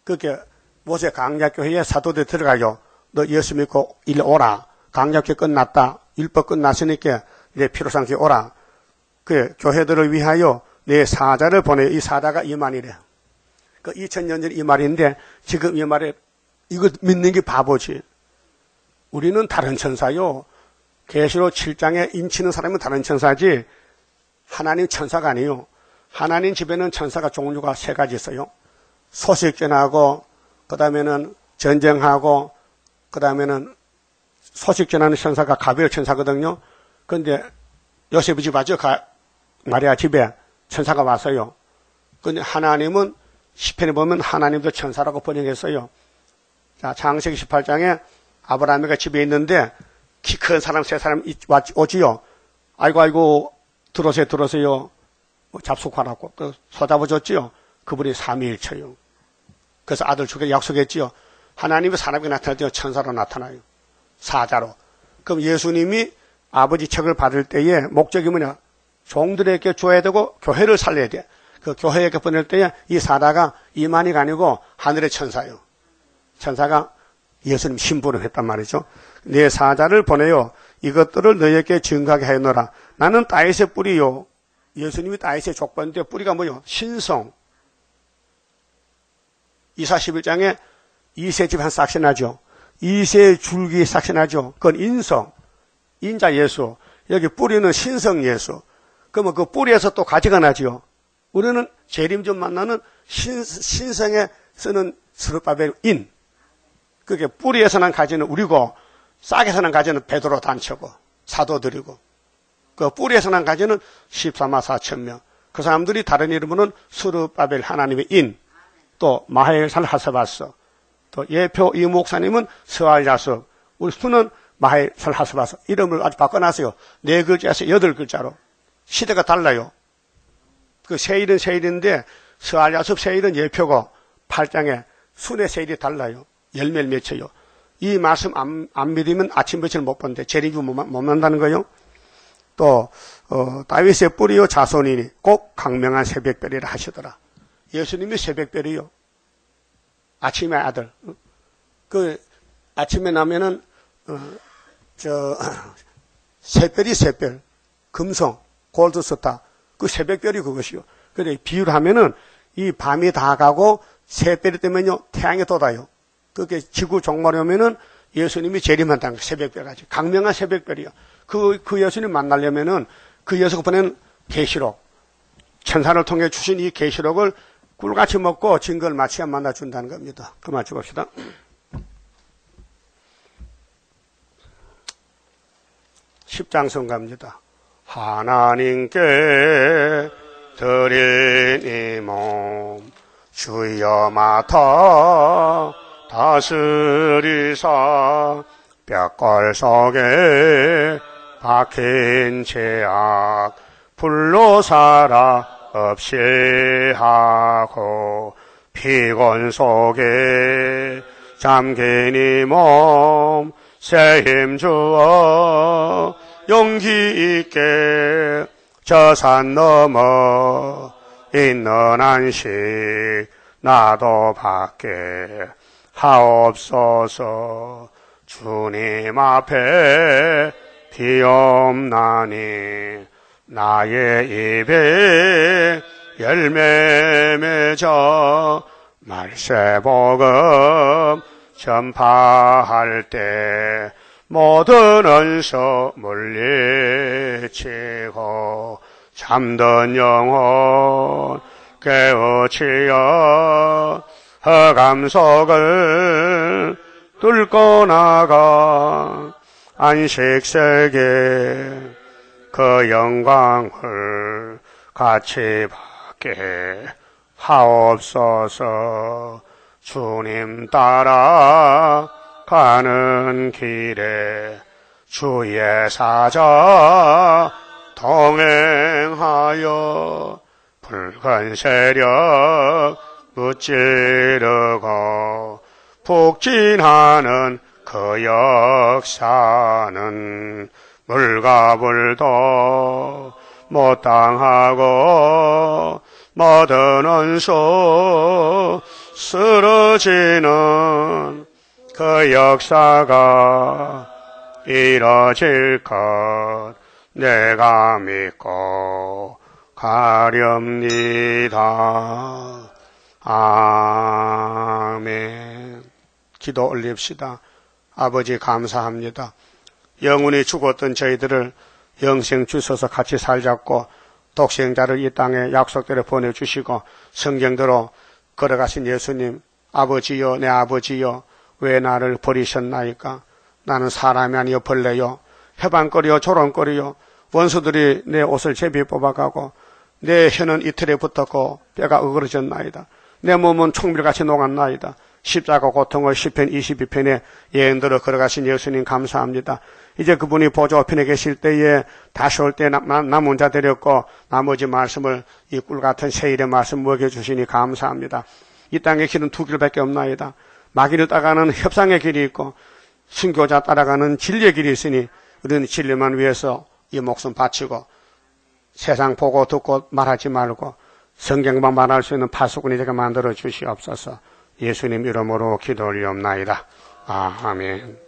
그렇게 모세 강약교회에 사도들 들어가요. 너 예수 믿고 일 오라. 강약교회 끝났다. 율법 끝났으니까 이제 피로상기 오라. 그 교회들을 위하여 내 사자를 보내요. 이 사자가 이 말이래. 그 이천 년 전 이 말인데 지금 이 말에 이거 믿는 게 바보지. 우리는 다른 천사요. 계시록 칠 장에 인치는 사람은 다른 천사지 하나님 천사가 아니에요. 하나님 집에는 천사가 종류가 세 가지 있어요. 소식 전하고 그 다음에는 전쟁하고 그 다음에는 소식 전하는 천사가 가비엘 천사거든요. 그런데 요셉의 집 아죠. 마리아 집에 천사가 왔어요. 근데 하나님은 시편에 보면 하나님도 천사라고 번역했어요. 자, 창세기 십팔 장에 아브라함이가 집에 있는데 키 큰 사람 세 사람 오지요. 아이고 아이고 들어오세요 들어오세요. 잡숫하라고 그 소잡아줬지요. 그분이 삼위일체요. 그래서 아들 주게 약속했지요. 하나님이 사람에게 나타날 때 천사로 나타나요. 사자로. 그럼 예수님이 아버지 책을 받을 때에 목적이 뭐냐? 종들에게 줘야 되고 교회를 살려야 돼. 그 교회에게 보낼 때에 이 사자가 이만희가 아니고 하늘의 천사요. 천사가 예수님 신부를 했단 말이죠. 내 사자를 보내요. 이것들을 너에게 증거하게 하였노라. 나는 다윗의 뿌리요. 예수님이 다윗의 족보인데 뿌리가 뭐요? 신성. 이사 십일 장에 이세 집안 싹이 나죠. 이세 줄기 싹이 나죠. 그건 인성. 인자 예수. 여기 뿌리는 신성 예수. 그러면 그 뿌리에서 또 가지가 나죠. 우리는 재림 좀 만나는 신, 신성에 쓰는 스룹바벨 인. 그게 뿌리에서 난 가지는 우리고 싹에서 난 가지는 베드로 단체고 사도들이고 그 뿌리에서 난 가지는 십사만 사천 명. 그 사람들이 다른 이름으로는 스룹바벨 하나님의 인, 또 마헬살 하스바스, 또 예표 이 목사님은 스알야스, 우리 수는 마헬살 하스바스. 이름을 아주 바꿔놨어요. 네 글자에서 여덟 글자로. 시대가 달라요. 그 세일은 세일인데 스알야스 세일은 예표고 팔 장에 순의 세일이 달라요. 열매를 맺혀요. 이 말씀 안, 안 믿으면 아침 며칠 못 본대. 재림이 못, 못 만다는 거요. 또 어, 다윗의 뿌리요 자손이니 꼭 강명한 새벽별이라 하시더라. 예수님이 새벽별이요. 아침의 아들. 그 아침에 나면은 어, 저 새별이 새별, 금성, 골드스타. 그 새벽별이 그것이요. 그런데 비유를 하면은 이 밤이 다 가고 새별이 되면요 태양이 돋아요. 그게 지구 종말이 오면은 예수님이 재림한다는 거예요. 새벽별까지. 강명한 새벽별이요. 그, 그 예수님 만나려면은 그 예수가 보낸 계시록, 천사를 통해 주신 이 계시록을 꿀같이 먹고 증거를 마치야 만나준다는 겁니다. 그만 찍읍시다. 십 장 성가입니다. 하나님께 드린 이 몸 주여 맡아 다스리사 뼈골 속에 박힌 죄악 불로 살아 없이 하고 피곤 속에 잠긴 이 몸 새 힘 주어 용기 있게 저 산 넘어 있는 안식 나도 받게 하옵소서. 주님 앞에 비옵나니 나의 입에 열매 맺어 말세복음 전파할 때 모든 은수 물리치고 잠든 영혼 깨우치어 흑암 속을 뚫고 나가 안식세계 그 영광을 같이 받게 하옵소서. 주님 따라 가는 길에 주의 사자 동행하여 붉은 세력 무찌르고 북진하는 그 역사는 물과 불도 못 당하고 모든 원수 쓰러지는 그 역사가 이뤄질 것 내가 믿고 가렵니다. 아멘. 기도 올립시다. 아버지 감사합니다. 영원히 죽었던 저희들을 영생 주셔서 같이 살자고 독생자를 이 땅에 약속대로 보내주시고 성경대로 걸어가신 예수님, 아버지여 내 아버지여 왜 나를 버리셨나이까? 나는 사람이 아니여 벌레요 해방거리요 조롱거리요 원수들이 내 옷을 제비 뽑아가고 내 혀는 이틀에 붙었고 뼈가 어그러졌나이다. 내 몸은 총밀같이 녹았나이다. 십자가 고통을 시편 이십이 편에 예언대로 걸어가신 예수님 감사합니다. 이제 그분이 보좌 우편에 계실 때에 다시 올 때 남은 자 데렸고 나머지 말씀을 이 꿀같은 세일의 말씀 먹여주시니 감사합니다. 이 땅의 길은 두 길밖에 없나이다. 마귀를 따라가는 협상의 길이 있고 순교자 따라가는 진리의 길이 있으니 우리는 진리만 위해서 이 목숨 바치고 세상 보고 듣고 말하지 말고 성경만 말할 수 있는 파수꾼이 되게 만들어 주시옵소서. 예수님 이름으로 기도 올리옵나이다. 아멘.